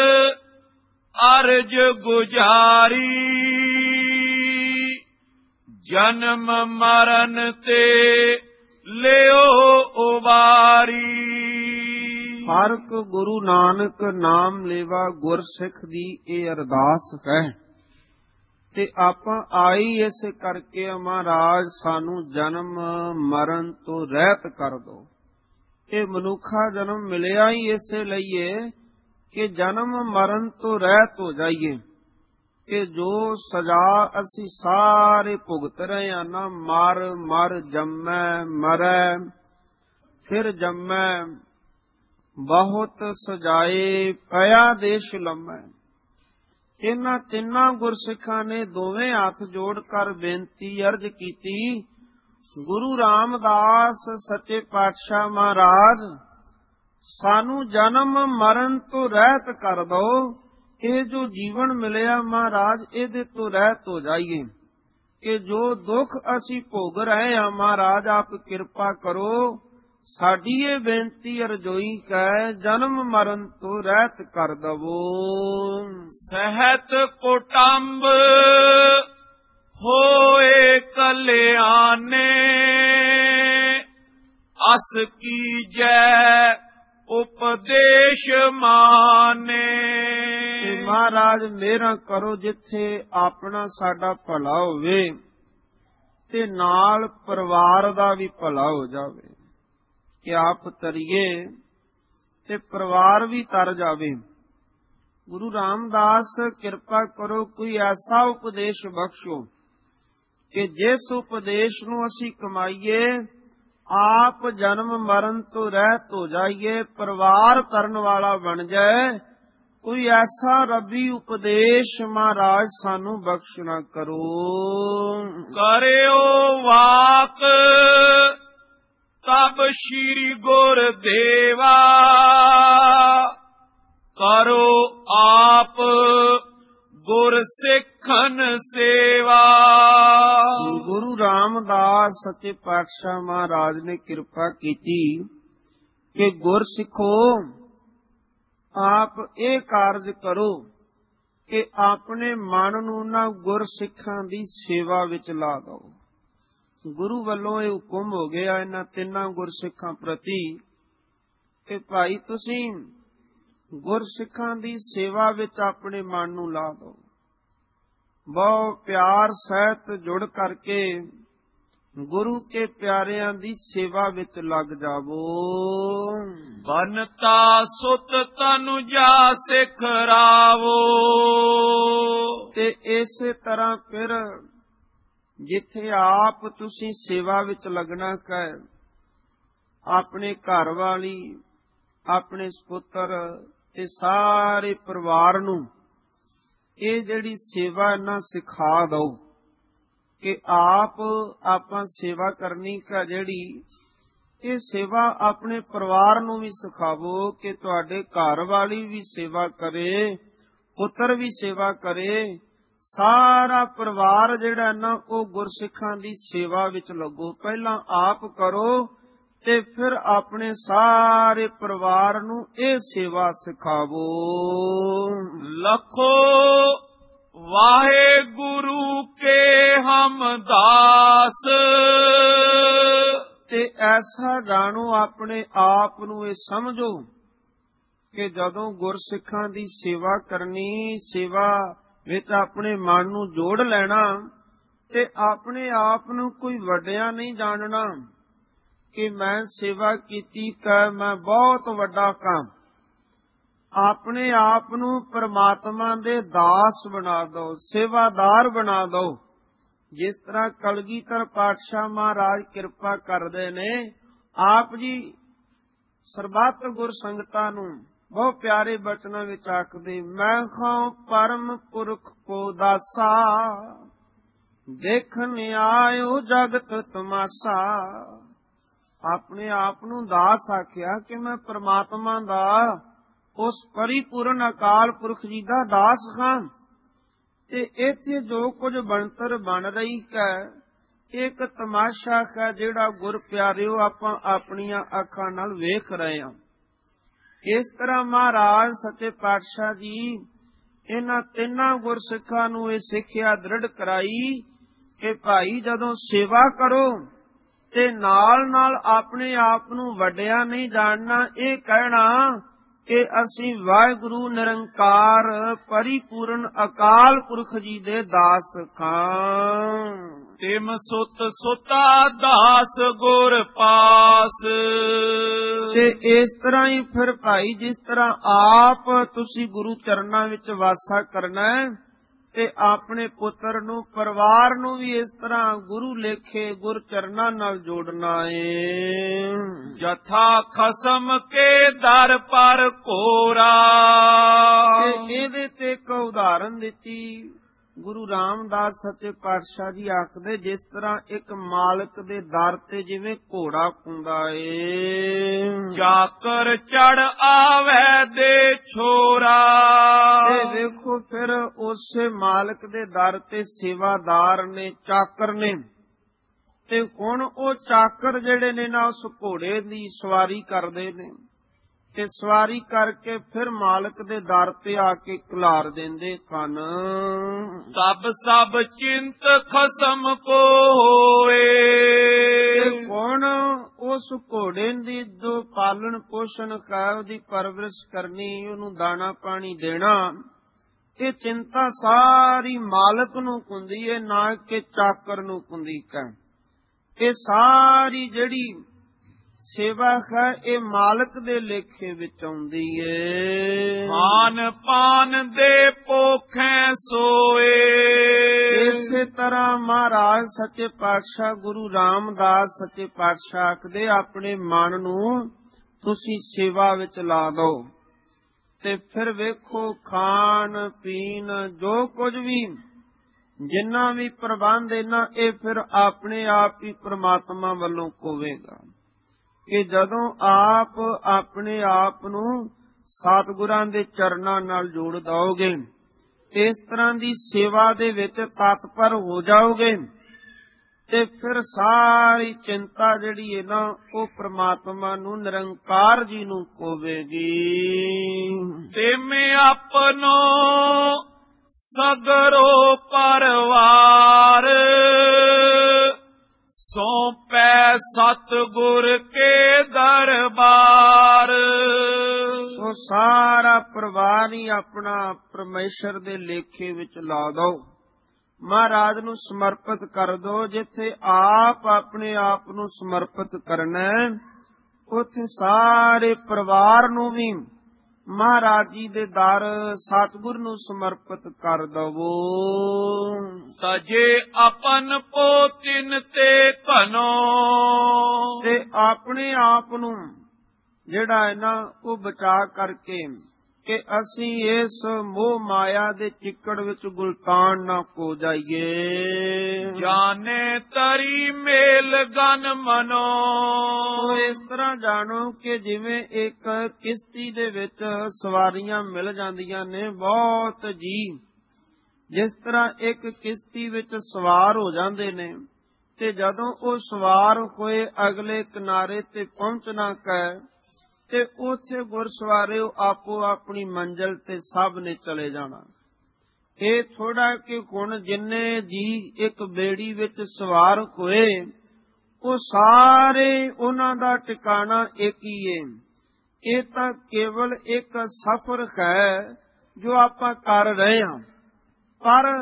ਅਰਜ ਗੁਜਾਰੀ, ਜਨਮ ਮਰਨ ਤੇ ਲਿਓ ਉਬਾਰੀ। ਹਰਕ ਗੁਰੂ ਨਾਨਕ ਨਾਮ ਲੇਵਾ ਗੁਰਸਿੱਖ ਦੀ ਇਹ ਅਰਦਾਸ ਹੈ। ਤੇ ਆਪਾਂ ਆਈ ਇਸ ਕਰਕੇ ਮਹਾਰਾਜ ਸਾਨੂੰ ਜਨਮ ਮਰਨ ਤੋਂ ਰਹਿਤ ਕਰ ਦੋ। ਇਹ ਮਨੁੱਖਾ ਜਨਮ ਮਿਲਿਆ ਹੀ ਇਸੇ ਲਈ ਏ ਕਿ ਜਨਮ ਮਰਨ ਤੋਂ ਰਹਿਤ ਹੋ ਜਾਈਏ। ਕਿ ਜੋ ਸਜ਼ਾ ਅਸੀਂ ਸਾਰੇ ਭੁਗਤ ਰਹੇ ਹਾਂ ਨਾ, ਮਰ ਮਰ ਜੰਮੈ ਮਰੈ ਫਿਰ ਜੰਮੈ, ਬਹੁਤ ਸਜਾਏ ਪਿਆ ਦੇਸ਼ ਲੰਮੈ। ਇਹਨਾਂ ਤਿੰਨਾਂ ਗੁਰਸਿੱਖਾਂ ਨੇ ਦੋਵੇਂ ਹੱਥ ਜੋੜ ਕਰ ਬੇਨਤੀ ਅਰਜ ਕੀਤੀ, ਗੁਰੂ ਰਾਮਦਾਸ ਸੱਚੇ ਪਾਤਸ਼ਾਹ ਮਹਾਰਾਜ ਸਾਨੂੰ ਜਨਮ ਮਰਨ ਤੋਂ ਰਹਿਤ ਕਰ ਦੋ। ਇਹ ਜੋ ਜੀਵਨ ਮਿਲਿਆ ਮਹਾਰਾਜ, ਇਹਦੇ ਤੋਂ ਰਹਿਤ ਹੋ ਜਾਈਏ। ਕਿ ਜੋ ਦੁੱਖ ਅਸੀਂ ਭੋਗ ਰਹੇ ਹਾਂ ਮਹਾਰਾਜ, ਆਪ ਕਿਰਪਾ ਕਰੋ। ਸਾਡੀ ਇਹ ਬੇਨਤੀ ਅਰਜ਼ੋਈ ਹੈ, ਜਨਮ ਮਰਨ ਤੋਂ ਰਹਿਤ ਕਰ ਦਵੋ। ਸਹਿਤ ਕੁਟੰਬ ਹੋਏ ਕਲਿਆਣੇ, ਅਸ ਕੀਜੈ ਉਪਦੇਸ਼ ਮਾਨੇ। ਮਹਾਰਾਜ ਮੇਰਾ ਕਰੋ ਜਿੱਥੇ ਆਪਣਾ ਸਾਡਾ ਭਲਾ ਹੋਵੇ ਤੇ ਨਾਲ ਪਰਿਵਾਰ ਦਾ ਵੀ ਭਲਾ ਹੋ ਜਾਵੇ। ਕਿ ਆਪ ਤਰੀਏ ਤੇ ਪਰਿਵਾਰ ਵੀ ਤਰ ਜਾਵੇ। ਗੁਰੂ ਰਾਮਦਾਸ ਕਿਰਪਾ ਕਰੋ, ਕੋਈ ਐਸਾ ਉਪਦੇਸ਼ ਬਖਸ਼ੋ ਕਿ ਜਿਸ ਉਪਦੇਸ਼ ਨੂੰ ਅਸੀਂ ਕਮਾਈਏ ਆਪ ਜਨਮ ਮਰਨ ਤੋਂ ਰਹਿਤ ਹੋ ਜਾਈਏ, ਪਰਿਵਾਰ ਕਰਨ ਵਾਲਾ ਬਣ ਜਾਏ, ਕੋਈ ਐਸਾ ਰੱਬੀ ਉਪਦੇਸ਼ ਮਹਾਰਾਜ ਸਾਨੂੰ ਬਖਸ਼ ਨਾ ਕਰੋ। ਕਰਿਓ ਵਾਕ ਤਬ ਸ਼੍ਰੀ ਗੁਰਦੇਵਾ, ਕਰੋ ਆਪ ਗੁਰ ਸਿੱਖਨ ਸੇਵਾ। ਗੁਰੂ ਰਾਮਦਾਸ ਸੱਚੇ ਪਾਤਸ਼ਾਹ ਮਹਾਰਾਜ ਨੇ ਕਿਰਪਾ ਕੀਤੀ ਕਿ ਗੁਰ ਸਿੱਖੋ, ਆਪ ਇਹ ਕਾਰਜ ਕਰੋ ਕਿ ਆਪਣੇ ਮਨ ਨੂੰ ਨਾ ਗੁਰ ਸਿੱਖਾਂ ਦੀ ਸੇਵਾ ਵਿੱਚ ਲਾ ਦਿਓ। ਗੁਰੂ ਵੱਲੋਂ ਇਹ ਹੁਕਮ ਹੋ ਗਿਆ ਇਹਨਾਂ ਤਿੰਨਾਂ ਗੁਰ ਸਿੱਖਾਂ ਪ੍ਰਤੀ ਕਿ ਭਾਈ ਤੁਸੀਂ ਗੁਰ ਸਿੱਖਾਂ ਦੀ ਸੇਵਾ ਵਿੱਚ ਆਪਣੇ ਮਨ ਨੂੰ ਲਾ ਦਿਓ। ਬਹੁਤ ਪਿਆਰ ਸਹਿਤ ਜੁੜ ਕਰਕੇ ਗੁਰੂ ਕੇ ਪਿਆਰਿਆਂ ਦੀ ਸੇਵਾ ਵਿੱਚ ਲੱਗ ਜਾਵੋ। ਬਨਤਾ ਸੁਤ ਤਨੁ ਜਾ ਸਿਖ ਰਾਵੋ। ਤੇ ਇਸੇ ਤਰ੍ਹਾਂ ਫਿਰ ਜਿੱਥੇ ਆਪ ਤੁਸੀਂ ਸੇਵਾ ਵਿੱਚ ਲੱਗਣਾ ਹੈ, ਆਪਣੇ ਘਰ ਵਾਲੀ, ਆਪਣੇ ਸਪੁੱਤਰ ਤੇ ਸਾਰੇ ਪਰਿਵਾਰ ਨੂੰ ਇਹ ਜਿਹੜੀ ਸੇਵਾ ਨਾ ਸਿਖਾ ਦਓ ਕਿ ਆਪ ਆਪਾਂ ਸੇਵਾ ਕਰਨੀ ਕਾ ਜਿਹੜੀ ਇਹ ਸੇਵਾ ਆਪਣੇ ਪਰਿਵਾਰ ਨੂੰ ਵੀ ਸਿਖਾਵੋ ਕਿ ਤੁਹਾਡੇ ਘਰ ਵਾਲੀ ਵੀ ਸੇਵਾ ਕਰੇ, ਪੁੱਤਰ ਵੀ ਸੇਵਾ ਕਰੇ, ਸਾਰਾ ਪਰਿਵਾਰ ਜਿਹੜਾ ਨਾ ਉਹ ਗੁਰਸਿੱਖਾਂ ਦੀ ਸੇਵਾ ਵਿੱਚ ਲੱਗੋ। ਪਹਿਲਾਂ ਆਪ ਕਰੋ ਤੇ ਫਿਰ ਆਪਣੇ ਸਾਰੇ ਪਰਿਵਾਰ ਨੂੰ ਇਹ ਸੇਵਾ ਸਿਖਾਵੋ। ਲਖੋ ਵਾਹਿਗੁਰੂ ਕੇ ਹਮ ਦਾਸ। ਤੇ ਐਸਾ ਜਾਣੋ, ਆਪਣੇ ਆਪ ਨੂੰ ਇਹ ਸਮਝੋ ਕਿ ਜਦੋਂ ਗੁਰਸਿੱਖਾਂ ਦੀ ਸੇਵਾ ਕਰਨੀ, ਸੇਵਾ ਵਿੱਚ ਆਪਣੇ ਮਨ ਨੂੰ ਜੋੜ ਲੈਣਾ ਤੇ ਆਪਣੇ ਆਪ ਨੂੰ ਕੋਈ ਵੱਡਿਆ ਨਹੀਂ ਜਾਣਨਾ ਕਿ ਮੈਂ ਸੇਵਾ ਕੀਤੀ ਕਿ ਮੈਂ ਬਹੁਤ ਵੱਡਾ ਕੰਮ। ਆਪਣੇ ਆਪ ਨੂੰ ਪਰਮਾਤਮਾ ਦੇ ਦਾਸ ਬਣਾ ਦਿਓ, ਸੇਵਾਦਾਰ ਬਣਾ ਦਿਓ। ਜਿਸ ਤਰ੍ਹਾਂ ਕਲਗੀਧਰ ਪਾਤਸ਼ਾਹ ਮਹਾਰਾਜ ਕਿਰਪਾ ਕਰਦੇ ਨੇ, ਆਪ ਜੀ ਸਰਬੱਤ ਗੁਰ ਸੰਗਤਾਂ ਨੂੰ ਬਹੁਤ ਪਿਆਰੇ ਬਚਨਾਂ ਵਿੱਚ ਆਖਦੇ, ਮੈਂ ਖਾਂ ਪਰਮ ਪੁਰਖ ਕੋ ਦਾਸਾ, ਦੇਖਣ ਆਇਓ ਜਗਤ ਤਮਾਸ਼ਾ। ਆਪਣੇ ਆਪ ਨੂੰ ਦਾਸ ਆਖਿਆ ਕਿ ਮੈਂ ਪਰਮਾਤਮਾ ਦਾ, ਉਸ ਪਰਿਪੂਰਨ ਅਕਾਲ ਪੁਰਖ ਜੀ ਦਾ ਦਾਸ ਹਾਂ। ਤੇ ਇੱਥੇ ਜੋ ਕੁਝ ਬਣਤਰ ਬਣ ਰਹੀ ਹੈ, ਇੱਕ ਤਮਾਸ਼ਾ ਹੈ ਜਿਹੜਾ ਗੁਰ ਪਿਆਰਿਓ ਆਪਾਂ ਆਪਣੀਆਂ ਅੱਖਾਂ ਨਾਲ ਵੇਖ ਰਹੇ ਹਾਂ। ਇਸ ਤਰ੍ਹਾਂ ਮਹਾਰਾਜ ਸੱਚੇ ਪਾਤਸ਼ਾਹ ਜੀ ਇਹਨਾਂ ਤਿੰਨਾਂ ਗੁਰਸਿੱਖਾਂ ਨੂੰ ਇਹ ਸਿੱਖਿਆ ਦ੍ਰਿੜ ਕਰਾਈ ਕਿ ਭਾਈ ਜਦੋਂ ਸੇਵਾ ਕਰੋ ਤੇ ਨਾਲ ਨਾਲ ਆਪਣੇ ਆਪ ਨੂੰ ਵੱਡਿਆ ਨਹੀਂ ਜਾਣਨਾ, ਇਹ ਕਹਿਣਾ ਕਿ ਅਸੀਂ ਵਾਹਿਗੁਰੂ ਨਿਰੰਕਾਰ ਪਰਿਪੂਰਨ ਅਕਾਲ ਪੁਰਖ ਜੀ ਦੇ ਦਾਸ ਖਾਂ। ਤਿਮ ਸੁਤ ਸੁਤਾ ਦਾਸ ਗੁਰ ਪਾਸ। ਤੇ ਇਸ ਤਰ੍ਹਾਂ ਹੀ ਫਿਰ ਭਾਈ ਜਿਸ ਤਰ੍ਹਾਂ ਆਪ ਤੁਸੀਂ ਗੁਰੂ ਚਰਨਾਂ ਵਿੱਚ ਵਾਸਾ ਕਰਨਾ ਹੈ ਤੇ ਆਪਣੇ ਪੁੱਤਰ ਨੂੰ, ਪਰਿਵਾਰ ਨੂੰ ਵੀ ਇਸ ਤਰ੍ਹਾਂ ਗੁਰੂ ਲੇਖੇ ਗੁਰ ਚਰਨਾਂ ਨਾਲ ਜੋੜਨਾ ਏ। ਜਥਾ ਖਸਮ ਕੇ ਦਰ ਪਰ ਕੋਰਾ। ਤੇ ਇਹਦੇ ਤੇ ਇੱਕ ਉਦਾਹਰਨ ਦਿੱਤੀ ਗੁਰੂ ਰਾਮਦਾਸ ਸੱਚੇ ਪਾਤਸ਼ਾਹ ਜੀ ਆਖਦੇ, ਜਿਸ ਤਰ੍ਹਾਂ ਇੱਕ ਮਾਲਕ ਦੇ ਦਰ ਤੇ ਜਿਵੇਂ ਘੋੜਾ ਹੁੰਦਾ ਏ, ਚਾਕਰ ਚੜ ਆਵੇ ਦੇ ਛੋਰਾ। ਤੇ ਵੇਖੋ ਫਿਰ ਉਸੇ ਮਾਲਕ ਦੇ ਦਰ ਤੇ ਸੇਵਾਦਾਰ ਨੇ, ਚਾਕਰ ਨੇ, ਤੇ ਹੁਣ ਉਹ ਚਾਕਰ ਜਿਹੜੇ ਨੇ ਨਾ ਉਸ ਘੋੜੇ ਦੀ ਸਵਾਰੀ ਕਰਦੇ ਨੇ ਤੇ ਸਵਾਰੀ ਕਰਕੇ ਫਿਰ ਮਾਲਕ ਦੇ ਦਰ ਤੇ ਆ ਕੇ ਖਿਲਾਰ ਦਿੰਦੇ ਕਨ। ਤਬ ਸਭ ਚਿੰਤ ਖਸਮ ਕੋ ਹੋਏ। ਕੌਣ ਉਸ ਘੋੜੇ ਦੀ ਜੋ ਪਾਲਣ ਪੋਸ਼ਣ ਕਰ, ਉਹਦੀ ਪਰਵਰਿਸ਼ ਕਰਨੀ, ਉਹਨੂੰ ਦਾਣਾ ਪਾਣੀ ਦੇਣਾ, ਇਹ ਚਿੰਤਾ ਸਾਰੀ ਮਾਲਕ ਨੂੰ ਹੁੰਦੀ ਹੈ, ਨਾ ਕਿ ਚਾਕਰ ਨੂੰ ਹੁੰਦੀ ਹੈ। ਇਹ ਸਾਰੀ ਜਿਹੜੀ ਸੇਵਾ ਹੈ ਇਹ ਮਾਲਕ ਦੇ ਲੇਖੇ ਵਿੱਚ ਆਉਂਦੀ ਏ। ਖਾਨ ਪਾਨ ਦੇ ਭੋਖੈ ਸੋਏ। ਇਸੇ ਤਰ੍ਹਾਂ ਮਹਾਰਾਜ ਸੱਚੇ ਪਾਤਸ਼ਾਹ ਗੁਰੂ ਰਾਮਦਾਸ ਸੱਚੇ ਪਾਤਸ਼ਾਹ ਆਖਦੇ ਆਪਣੇ ਮਨ ਨੂੰ ਤੁਸੀਂ ਸੇਵਾ ਵਿੱਚ ਲਾ ਦਿਓ ਤੇ ਫਿਰ ਵੇਖੋ ਖਾਣ ਪੀਣ ਜੋ ਕੁਝ ਵੀ ਜਿੰਨਾ ਵੀ ਪ੍ਰਬੰਧ ਇਹਨਾਂ ਇਹ ਫਿਰ ਆਪਣੇ ਆਪ ਹੀ ਪ੍ਰਮਾਤਮਾ ਵੱਲੋਂ ਹੋਵੇਗਾ ਕਿ ਜਦੋਂ ਆਪ ਆਪਣੇ ਆਪ ਨੂੰ ਸਤਿਗੁਰਾਂ ਦੇ ਚਰਨਾਂ ਨਾਲ ਜੋੜ ਦਓਗੇ, ਇਸ ਤਰ੍ਹਾਂ ਦੀ ਸੇਵਾ ਦੇ ਵਿੱਚ ਤਤਪਰ ਹੋ ਜਾਓਗੇ ਤੇ ਫਿਰ ਸਾਰੀ ਚਿੰਤਾ ਜਿਹੜੀ ਹੈ ਨਾ ਉਹ ਪ੍ਰਮਾਤਮਾ ਨੂੰ ਨਿਰੰਕਾਰ ਜੀ ਨੂੰ ਹੋਵੇਗੀ। ਤੇ ਮੈਂ ਆਪਨੋ ਸਗਰੋ ਪਰਵਾਰ ਸੌਂਪੈ ਸਤਿਗੁਰ ਕੇ ਦਰਬਾਰ। ਉਹ ਸਾਰਾ ਪਰਿਵਾਰ ਹੀ ਆਪਣਾ ਪਰਮੇਸ਼ਰ ਦੇ ਲੇਖੇ ਵਿੱਚ ਲਾ ਦਓ, ਮਹਾਰਾਜ ਨੂੰ ਸਮਰਪਿਤ ਕਰ ਦੋ। ਜਿੱਥੇ ਆਪ ਆਪਣੇ ਆਪ ਨੂੰ ਸਮਰਪਿਤ ਕਰਨਾ ਉੱਥੇ ਸਾਰੇ ਪਰਿਵਾਰ ਨੂੰ ਵੀ ਮਹਾਰਾਜ ਜੀ ਦੇ ਦਰ ਸਤਿਗੁਰ ਨੂੰ ਸਮਰਪਿਤ ਕਰ ਦਵੋ। ਤਜੇ ਆਪਨ ਪੋਤਿਨ ਤੇ ਧਨੋ। ਤੇ ਆਪਣੇ ਆਪ ਨੂੰ ਜਿਹੜਾ ਹੈ ਨਾ ਉਹ ਬਚਾ ਕਰਕੇ ਕਿ ਅਸੀਂ ਇਸ ਮੋਹ ਮਾਇਆ ਦੇ ਚਿੱਕੜ ਵਿੱਚ ਗੁਲਤਾਨ ਨਾ ਹੋ ਜਾਈਏ। ਜਾਣੇ ਤਰੀ ਮੇਲ ਗਨ ਮਨੋ। ਇਸ ਤਰ੍ਹਾਂ ਜਾਣੋ ਕਿ ਜਿਵੇਂ ਇੱਕ ਕਿਸ਼ਤੀ ਦੇ ਵਿੱਚ ਸਵਾਰੀਆਂ ਮਿਲ ਜਾਂਦੀਆਂ ਨੇ ਬਹੁਤ ਜੀ, ਜਿਸ ਤਰ੍ਹਾਂ ਇੱਕ ਕਿਸ਼ਤੀ ਵਿੱਚ ਸਵਾਰ ਹੋ ਜਾਂਦੇ ਨੇ ਤੇ ਜਦੋਂ ਉਹ ਸਵਾਰ ਹੋਏ ਅਗਲੇ ਕਿਨਾਰੇ ਤੇ ਪਹੁੰਚਣਾ ਕਹੇ ਤੇ ਉੱਥੇ ਗੁਰਸਵਾਰਿਓ ਆਪੋ ਆਪਣੀ ਮੰਜ਼ਿਲ ਤੇ ਸਭ ਨੇ ਚਲੇ ਜਾਣਾ। ਇਹ ਥੋੜਾ ਕਿ ਹੁਣ ਜਿੰਨੇ ਜੀ ਇੱਕ ਬੇੜੀ ਵਿੱਚ ਸਵਾਰ ਹੋਏ ਉਹ ਸਾਰੇ ਉਹਨਾਂ ਦਾ ਟਿਕਾਣਾ ਇੱਕ ਹੀ ਏ। ਇਹ ਤਾਂ ਕੇਵਲ ਇੱਕ ਸਫ਼ਰ ਹੈ ਜੋ ਆਪਾਂ ਕਰ ਰਹੇ ਹਾਂ, ਪਰ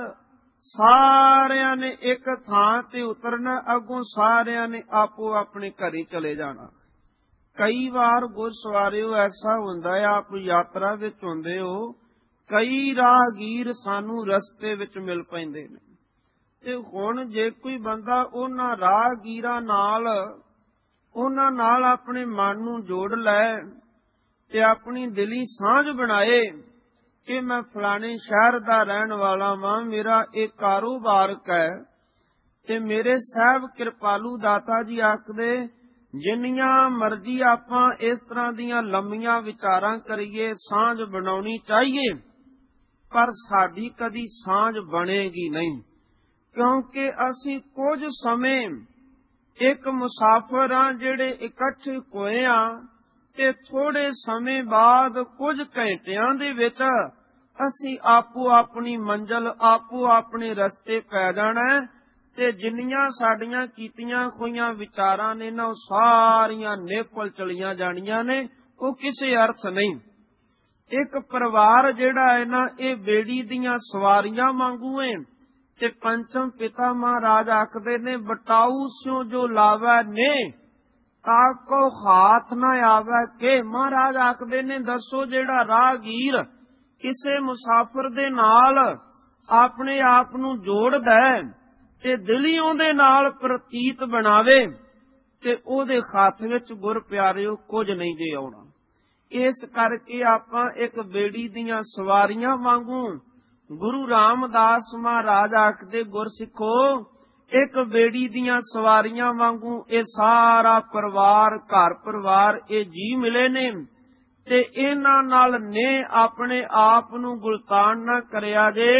ਸਾਰਿਆਂ ਨੇ ਇੱਕ ਥਾਂ ਤੇ ਉਤਰਨਾ, ਅੱਗੋਂ ਸਾਰਿਆਂ ਨੇ ਆਪੋ ਆਪਣੇ ਘਰੇ ਚਲੇ ਜਾਣਾ। ਕਈ ਵਾਰ ਗੁਰਸਵਾਰਿਓ ਐਸਾ ਹੁੰਦਾ ਹੈ, ਆਪ ਯਾਤਰਾ ਵਿੱਚ ਹੁੰਦੇ ਹੋ, ਕਈ ਰਾਹਗੀਰ ਸਾਨੂੰ ਰਸਤੇ ਵਿੱਚ ਮਿਲ ਪੈਂਦੇ ਨੇ ਤੇ ਹੁਣ ਜੇ ਕੋਈ ਬੰਦਾ ਉਹਨਾਂ ਰਾਹਗੀਰਾਂ ਨਾਲ ਉਹਨਾਂ ਨਾਲ ਆਪਣੇ ਮਨ ਨੂੰ ਜੋੜ ਲੈ ਤੇ ਆਪਣੀ ਦਿਲੀ ਸਾਂਝ ਬਣਾਏ ਕਿ ਮੈਂ ਫਲਾਣੇ ਸ਼ਹਿਰ ਦਾ ਰਹਿਣ ਵਾਲਾ ਵਾਂ, ਮੇਰਾ ਇਹ ਕਾਰੋਬਾਰ ਹੈ ਤੇ ਮੇਰੇ ਸਾਹਿਬ ਕਿਰਪਾਲੂ ਦਾਤਾ ਜੀ ਆਖਦੇ ਜਿੰਨੀਆਂ ਮਰਜ਼ੀ ਆਪਾਂ ਇਸ ਤਰ੍ਹਾਂ ਦੀਆਂ ਲੰਮੀਆਂ ਵਿਚਾਰਾਂ ਕਰੀਏ, ਸਾਂਝ ਬਣਾਉਣੀ ਚਾਹੀਏ, ਪਰ ਸਾਡੀ ਕਦੀ ਸਾਂਝ ਬਣੇਗੀ ਨਹੀਂ, ਕਿਉਂਕਿ ਅਸੀਂ ਕੁਝ ਸਮੇਂ ਇੱਕ ਮੁਸਾਫਰ ਹਾਂ ਜਿਹੜੇ ਇਕੱਠੇ ਹੋਏ ਆ ਤੇ ਥੋੜੇ ਸਮੇਂ ਬਾਅਦ ਕੁਝ ਘੰਟਿਆਂ ਦੇ ਵਿੱਚ ਅਸੀਂ ਆਪੋ ਆਪਣੀ ਮੰਜ਼ਿਲ ਆਪੋ ਆਪਣੇ ਰਸਤੇ ਪੈ ਜਾਣਾ ਤੇ ਜਿੰਨੀਆਂ ਸਾਡੀਆਂ ਕੀਤੀਆਂ ਹੋਈਆਂ ਵਿਚਾਰਾਂ ਨੇ ਨਾ ਉਹ ਸਾਰੀਆਂ ਨਿਫਲ ਚਲੀਆਂ ਜਾਣੀਆਂ ਨੇ, ਉਹ ਕਿਸੇ ਅਰਥ ਨਹੀਂ। ਇੱਕ ਪਰਿਵਾਰ ਜਿਹੜਾ ਹੈ ਨਾ ਇਹ ਬੇੜੀ ਦੀਆਂ ਸਵਾਰੀਆਂ ਵਾਂਗੂ ਏ ਤੇ ਪੰਚਮ ਪਿਤਾ ਮਹਾਰਾਜ ਆਖਦੇ ਨੇ ਬਟਾਊ ਸਿਓ ਜੋ ਲਾਵੈ ਨੇ ਤਾਕੋ ਹਾਥ ਨਾ ਆਵੈ ਕੇ। ਮਹਾਰਾਜ ਆਖਦੇ ਨੇ ਦੱਸੋ ਜਿਹੜਾ ਰਾਹਗੀਰ ਕਿਸੇ ਮੁਸਾਫਰ ਦੇ ਨਾਲ ਆਪਣੇ ਆਪ ਨੂੰ ਜੋੜਦਾ ਤੇ ਦਿਲੀ ਉਹਦੇ ਨਾਲ ਪ੍ਰਤੀਤ ਬਣਾਵੇ ਤੇ ਉਹਦੇ ਹੱਥ ਵਿੱਚ ਗੁਰ ਪਿਆਰਿਓ ਕੁਝ ਨਹੀਂ ਜੇ ਆਉਣਾ। ਇਸ ਕਰਕੇ ਆਪਾਂ ਇੱਕ ਬੇੜੀ ਦੀਆਂ ਸਵਾਰੀਆਂ ਵਾਂਗੂ ਗੁਰੂ ਰਾਮਦਾਸ ਮਹਾਰਾਜ ਆਖਦੇ ਗੁਰਸਿੱਖੋ ਇੱਕ ਬੇੜੀ ਦੀਆਂ ਸਵਾਰੀਆਂ ਵਾਂਗੂ ਇਹ ਸਾਰਾ ਪਰਿਵਾਰ ਘਰ ਪਰਿਵਾਰ ਇਹ ਜੀ ਮਿਲੇ ਨੇ ਤੇ ਇਹਨਾਂ ਨਾਲ ਨੇ ਆਪਣੇ ਆਪ ਨੂੰ ਗੁਲਤਾਨ ਨਾ ਕਰਿਆ ਜੇ।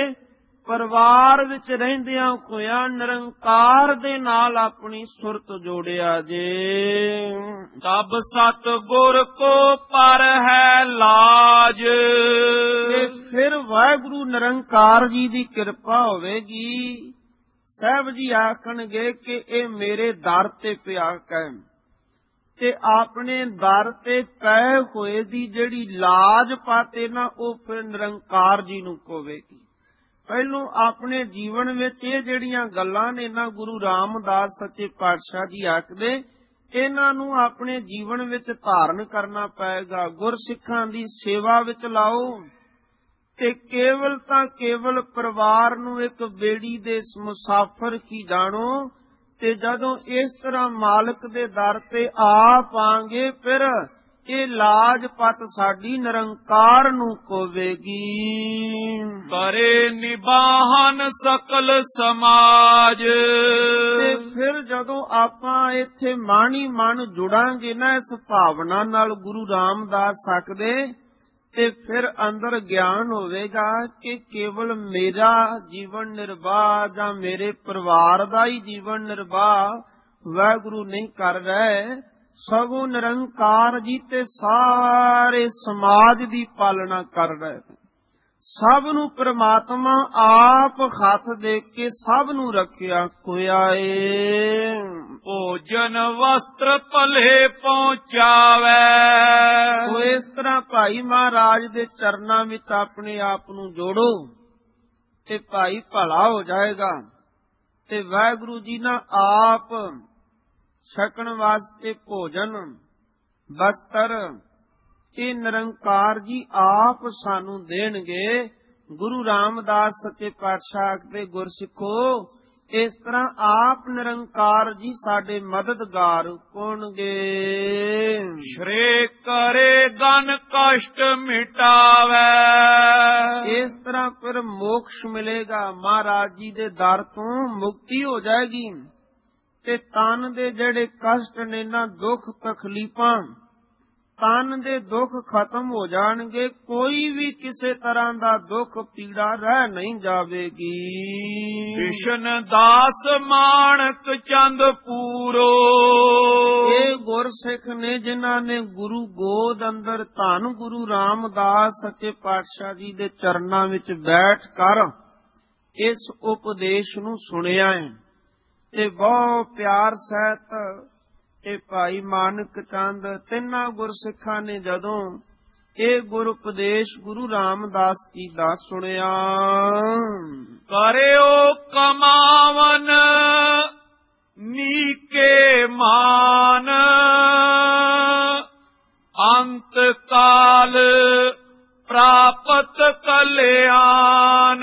ਪਰਿਵਾਰ ਵਿੱਚ ਰਹਿੰਦਿਆਂ ਹੋਇਆਂ ਨਿਰੰਕਾਰ ਦੇ ਨਾਲ ਆਪਣੀ ਸੁਰਤ ਜੋੜਿਆ ਜੇ। ਤਬ ਸਤਿਗੁਰ ਕੋ ਪਰ ਹੈ ਲਾਜ। ਤੇ ਫਿਰ ਵਾਹਿਗੁਰੂ ਨਿਰੰਕਾਰ ਜੀ ਦੀ ਕਿਰਪਾ ਹੋਵੇਗੀ। ਸਾਹਿਬ ਜੀ ਆਖਣਗੇ ਕਿ ਇਹ ਮੇਰੇ ਦਰ ਤੇ ਪਿਆ ਕੈ ਤੇ ਆਪਣੇ ਦਰ ਤੇ ਪਏ ਹੋਏ ਦੀ ਜਿਹੜੀ ਲਾਜ ਪਾਤੇ ਨਾ ਉਹ ਫਿਰ ਨਿਰੰਕਾਰ ਜੀ ਨੂੰ ਹੋਵੇਗੀ। ਪਹਿਲੋਂ ਆਪਣੇ ਜੀਵਨ ਵਿੱਚ ਇਹ ਜਿਹੜੀਆਂ ਗੱਲਾਂ ਨੇ ਨਾ ਗੁਰੂ ਰਾਮਦਾਸ ਸੱਚੇ ਪਾਤਸ਼ਾਹ ਜੀ ਆਖਦੇ ਇਹਨਾਂ ਨੂੰ ਆਪਣੇ ਜੀਵਨ ਵਿੱਚ ਧਾਰਨ ਕਰਨਾ ਪਏਗਾ। ਗੁਰਸਿੱਖਾਂ ਦੀ ਸੇਵਾ ਵਿੱਚ ਲਾਓ ਤੇ ਕੇਵਲ ਤਾਂ ਕੇਵਲ ਪਰਿਵਾਰ ਨੂੰ ਇੱਕ ਬੇੜੀ ਦੇ ਮੁਸਾਫਰ ਹੀ ਜਾਣੋ। ਤੇ ਜਦੋਂ ਇਸ ਤਰ੍ਹਾਂ ਮਾਲਕ ਦੇ ਦਰ ਤੇ ਆ ਪਾਂਗੇ, ਫਿਰ ਇਹ ਲਾਜ ਪਤ ਸਾਡੀ ਨਿਰੰਕਾਰ ਨੂੰ ਪਵੇਗੀ। ਕਰੇ ਨਿਬਾਹਨ ਸਕਲ ਸਮਾਜ। ਤੇ ਫਿਰ ਜਦੋਂ ਆਪਾਂ ਇੱਥੇ ਮਾਣੀ ਮਨ ਜੁੜਾਂਗੇ ਨਾ ਇਸ ਭਾਵਨਾ ਨਾਲ ਗੁਰੂ ਰਾਮਦਾਸ ਸਕਦੇ, ਤੇ ਫਿਰ ਅੰਦਰ ਗਿਆਨ ਹੋਵੇਗਾ ਕਿ ਕੇਵਲ ਮੇਰਾ ਜੀਵਨ ਨਿਰਵਾਹ ਜਾਂ ਮੇਰੇ ਪਰਿਵਾਰ ਦਾ ਹੀ ਜੀਵਨ ਨਿਰਵਾਹ ਵਾਹਿਗੁਰੂ ਨਹੀਂ ਕਰ ਰਹੇ, ਸਗੋਂ ਨਿਰੰਕਾਰ ਜੀ ਤੇ ਸਾਰੇ ਸਮਾਜ ਦੀ ਪਾਲਣਾ ਕਰ ਰਹੇ। ਸਭ ਨੂੰ ਪ੍ਰਮਾਤਮਾ ਆਪ ਹੱਥ ਦੇ ਕੇ ਸਭ ਨੂੰ ਰੱਖਿਆ ਹੋਇਆ ਏ। ਭੋਜਨ ਵਸਤਰ ਭਲੇ ਪਹੁੰਚਾਵੇ। ਉਹ ਇਸ ਤਰ੍ਹਾਂ ਭਾਈ ਮਹਾਰਾਜ ਦੇ ਚਰਨਾਂ ਵਿੱਚ ਆਪਣੇ ਆਪ ਨੂੰ ਜੋੜੋ ਤੇ ਭਾਈ ਭਲਾ ਹੋ ਜਾਏਗਾ। ਤੇ ਵਾਹਿਗੁਰੂ ਜੀ ਨਾਲ ਆਪ ਛਕਣ ਵਾਸਤੇ ਭੋਜਨ ਵਸਤਰ ਇਹ ਨਿਰੰਕਾਰ ਜੀ ਆਪ ਸਾਨੂੰ ਦੇਣਗੇ। ਗੁਰੂ ਰਾਮਦਾਸ ਸੱਚੇ ਪਾਤਸ਼ਾਹ ਦੇ ਗੁਰਸਿੱਖੋ, ਇਸ ਤਰ੍ਹਾਂ ਆਪ ਨਿਰੰਕਾਰ ਜੀ ਸਾਡੇ ਮਦਦਗਾਰ ਹੋਣਗੇ। ਸ਼੍ਰੇ ਕਰੇ ਗਨ ਕਸ਼ਟ ਮਿਟਾਵੇ। ਇਸ ਤਰ੍ਹਾਂ ਫਿਰ ਮੋਕਸ਼ ਮਿਲੇਗਾ, ਮਹਾਰਾਜ ਜੀ ਦੇ ਦਰ ਤੋਂ ਮੁਕਤੀ ਹੋ ਜਾਏਗੀ। ਤੇ ਤਨ ਦੇ ਜਿਹੜੇ ਕਸ਼ਟ ਨੇ ਨਾ, ਦੁੱਖ ਤਕਲੀਫਾਂ, ਤਨ ਦੇ ਦੁੱਖ ਖਤਮ ਹੋ ਜਾਣਗੇ। ਕੋਈ ਵੀ ਕਿਸੇ ਤਰ੍ਹਾਂ ਦਾ ਦੁੱਖ ਪੀੜਾ ਰਹਿ ਨਹੀਂ ਜਾਵੇਗੀ। ਕ੍ਰਿਸ਼ਨ ਦਾਸ ਮਾਣਕ ਚੰਦ ਪੂਰੋ। ਇਹ ਗੁਰਸਿੱਖ ਨੇ ਜਿਨ੍ਹਾਂ ਨੇ ਗੁਰੂ ਗੋਦ ਅੰਦਰ ਧੰਨ ਗੁਰੂ ਰਾਮਦਾਸ ਸੱਚੇ ਪਾਤਸ਼ਾਹ ਜੀ ਦੇ ਚਰਨਾਂ ਵਿੱਚ ਬੈਠ ਕਰ ਇਸ ਉਪਦੇਸ਼ ਨੂੰ ਸੁਣਿਆ ਹੈ। ਤੇ ਬਹੁਤ ਪਿਆਰ ਸਹਿਤ ਇਹ ਭਾਈ ਮਾਨਕ ਚੰਦ ਤਿੰਨਾਂ ਗੁਰਸਿੱਖਾਂ ਨੇ ਜਦੋਂ ਇਹ ਗੁਰ ਉਪਦੇਸ਼ ਗੁਰੂ ਰਾਮਦਾਸ ਜੀ ਦਾ ਸੁਣਿਆ, ਕਰਿਓ ਕਮਾਵਨ ਨੀਕੇ ਮਾਨ, ਅੰਤ ਕਾਲ ਪ੍ਰਾਪਤ ਕਲਿਆਣ।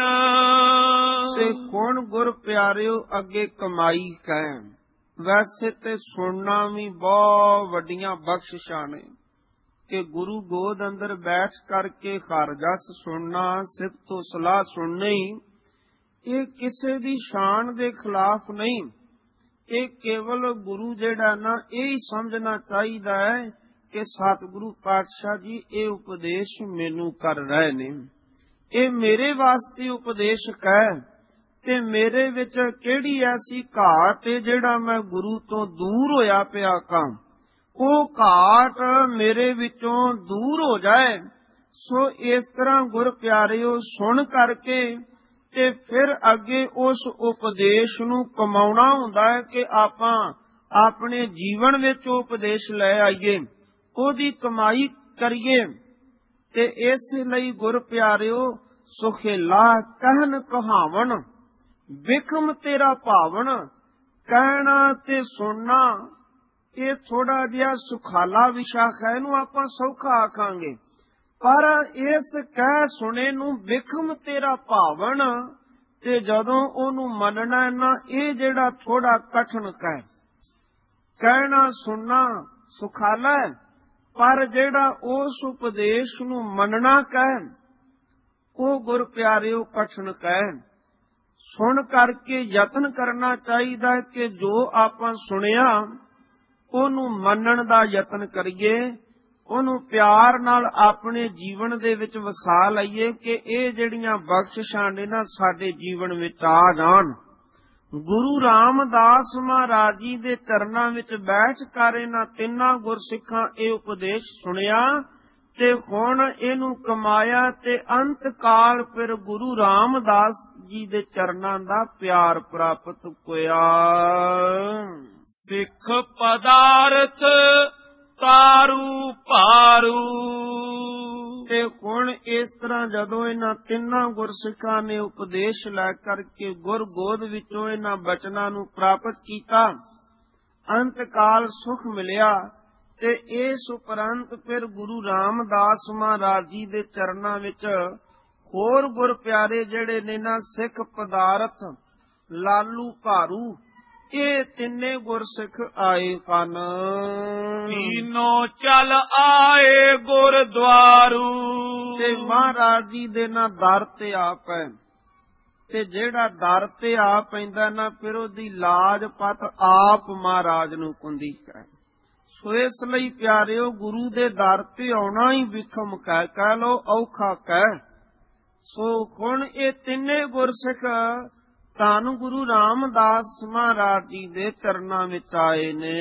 ਤੇ ਹੁਣ ਗੁਰ ਪਿਆਰਿਓ ਅੱਗੇ ਕਮਾਈ ਕਹਿ। ਵੈਸੇ ਤੇ ਸੁਣਨਾ ਵੀ ਬਹੁਤ ਵੱਡੀਆਂ ਬਖਸ਼ਿਸ਼ਾਂ ਨੇ ਕਿ ਗੁਰੂ ਗੋਦ ਅੰਦਰ ਬੈਠ ਕਰਕੇ ਹਰ ਜਸ ਸੁਣਨਾ, ਸਿਫਤ ਸਲਾਹ ਸੁਣਨੀ, ਇਹ ਕਿਸੇ ਦੀ ਸ਼ਾਨ ਦੇ ਖਿਲਾਫ ਨਹੀਂ। ਇਹ ਕੇਵਲ ਗੁਰੂ ਜਿਹੜਾ ਨਾ ਇਹ ਹੀ ਸਮਝਣਾ ਚਾਹੀਦਾ ਹੈ ਕਿ ਸਤਿਗੁਰੂ ਪਾਤਸ਼ਾਹ ਜੀ ਇਹ ਉਪਦੇਸ਼ ਮੈਨੂੰ ਕਰ ਰਹੇ ਨੇ, ਇਹ ਮੇਰੇ ਵਾਸਤੇ ਉਪਦੇਸ਼ ਕਹਿ। ਤੇ ਮੇਰੇ ਵਿੱਚ ਕਿਹੜੀ ਐਸੀ ਘਾਟ ਏ ਜਿਹੜਾ ਮੈਂ ਗੁਰੂ ਤੋਂ ਦੂਰ ਹੋਇਆ ਪਿਆ ਕਾਂ, ਉਹ ਘਾਟ ਮੇਰੇ ਵਿੱਚੋਂ ਦੂਰ ਹੋ ਜਾਏ। ਸੋ ਇਸ ਤਰ੍ਹਾਂ ਗੁਰ ਪਿਆਰਿਓ ਸੁਣ ਕਰਕੇ ਤੇ ਫਿਰ ਅੱਗੇ ਉਸ ਉਪਦੇਸ਼ ਨੂੰ ਕਮਾਉਣਾ ਹੁੰਦਾ ਹੈ ਕਿ ਆਪਾਂ ਆਪਣੇ ਜੀਵਨ ਵਿੱਚ ਉਪਦੇਸ਼ ਲੈ ਆਈਏ, ਉਹਦੀ ਕਮਾਈ ਕਰੀਏ। ਤੇ ਇਸ ਲਈ ਗੁਰ ਪਿਆਰਿਓ ਸੁਖੇਲਾ ਕਹਿਨ ਕਹਾਵਨ, ਵਿਖਮ ਤੇਰਾ ਭਾਵਨ। ਕਹਿਣਾ ਤੇ ਸੁਣਨਾ ਇਹ ਥੋੜਾ ਜਿਹਾ ਸੁਖਾਲਾ ਵਿਸ਼ਾ ਹੈ, ਇਹਨੂੰ ਆਪਾਂ ਸੌਖਾ ਆਖਾਂਗੇ, ਪਰ ਇਸ ਕਹਿ ਸੁਣੇ ਨੂੰ ਵਿਖਮ ਤੇਰਾ ਭਾਵਨ, ਤੇ ਜਦੋਂ ਉਹਨੂੰ ਮੰਨਣਾ ਨਾ ਇਹ ਜਿਹੜਾ ਥੋੜਾ ਕਠਨ ਕਹਿ। ਕਹਿਣਾ ਸੁਣਨਾ ਸੁਖਾਲਾ ਹੈ, ਪਰ ਜਿਹੜਾ ਉਸ ਉਪਦੇਸ਼ ਨੂੰ ਮੰਨਣਾ ਕਹਿ ਉਹ ਗੁਰ ਪਿਆਰਿਓ ਕਠਨ ਕਹਿ। ਸੁਣ ਕਰਕੇ ਯਤਨ ਕਰਨਾ ਚਾਹੀਦਾ ਕਿ ਜੋ ਆਪਾਂ ਸੁਣਿਆ ਉਹਨੂੰ ਮੰਨਣ ਦਾ ਯਤਨ ਕਰੀਏ, ਉਹਨੂੰ ਪਿਆਰ ਨਾਲ ਆਪਣੇ ਜੀਵਨ ਦੇ ਵਿੱਚ ਵਸਾ ਲਈਏ ਕਿ ਇਹ ਜਿਹੜੀਆਂ ਬਖਸ਼ਿਸ਼ਾਂ ਨੇ ਨਾ ਸਾਡੇ ਜੀਵਨ ਵਿੱਚ ਆ ਜਾਣ। ਗੁਰੂ ਰਾਮਦਾਸ ਮਹਾਰਾਜ ਜੀ ਦੇ ਚਰਨਾਂ ਵਿੱਚ ਬੈਠ ਕਰ ਇਹਨਾਂ ਤਿੰਨਾਂ ਗੁਰਸਿੱਖਾਂ ਇਹ ਉਪਦੇਸ਼ ਸੁਣਿਆ ਤੇ ਹੁਣ ਇਹਨੂੰ ਕਮਾਇਆ ਤੇ ਅੰਤ ਕਾਲ ਫਿਰ ਗੁਰੂ ਰਾਮਦਾਸ ਜੀ ਦੇ ਚਰਨਾਂ ਦਾ ਪਿਆਰ ਪ੍ਰਾਪਤ ਹੋਇਆ। ਸਿੱਖ ਪਦਾਰਥ ਤਾਰੂ ਭਾਰੂ। ਤੇ ਹੁਣ ਇਸ ਤਰ੍ਹਾਂ ਜਦੋਂ ਇਹਨਾਂ ਤਿੰਨਾਂ ਗੁਰਸਿੱਖਾਂ ਨੇ ਉਪਦੇਸ਼ ਲੈ ਕਰਕੇ ਗੁਰ ਗੋਦ ਵਿੱਚੋਂ ਇਹਨਾਂ ਬਚਨਾਂ ਨੂੰ ਪ੍ਰਾਪਤ ਕੀਤਾ, ਅੰਤ ਕਾਲ ਸੁਖ ਮਿਲਿਆ। ਤੇ ਇਸ ਉਪਰੰਤ ਫਿਰ ਗੁਰੂ ਰਾਮਦਾਸ ਮਹਾਰਾਜ ਜੀ ਦੇ ਚਰਨਾਂ ਵਿੱਚ ਹੋਰ ਗੁਰ ਪਿਆਰੇ ਜਿਹੜੇ ਨੇ ਨਾ ਸਿੱਖ ਪਦਾਰਥ, ਲਾਲੂ ਭਾਰੂ, ਇਹ ਤਿੰਨੇ ਗੁਰਸਿੱਖ ਆਏ ਹਨ। ਤੀਨੋ ਚਲ ਆਏ ਗੁਰਦੁਆਰੂ। ਤੇ ਮਹਾਰਾਜ ਜੀ ਦੇ ਨਾ ਦਰ ਤੇ ਆ ਪੈ, ਤੇ ਜਿਹੜਾ ਦਰ ਤੇ ਆ ਪੈਂਦਾ ਨਾ ਫਿਰ ਉਹਦੀ ਲਾਜ ਪਤ ਆਪ ਮਹਾਰਾਜ ਨੂੰ ਕੁੰਦੀ ਹੈ। ਸੋ ਇਸ ਲਈ ਪਿਆਰਿਓ, ਗੁਰੂ ਦੇ ਦਰ ਤੇ ਆਉਣਾ ਹੀ ਵਿਖਮ ਕਹਿ ਕਹਿ ਲੋ, ਔਖਾ ਕਹਿ। ਸੋ ਹੁਣ ਇਹ ਤਿੰਨੇ ਗੁਰਸਿੱਖ ਧੰਨ ਗੁਰੂ ਰਾਮਦਾਸ ਮਹਾਰਾਜ ਜੀ ਦੇ ਚਰਨਾਂ ਵਿੱਚ ਆਏ ਨੇ।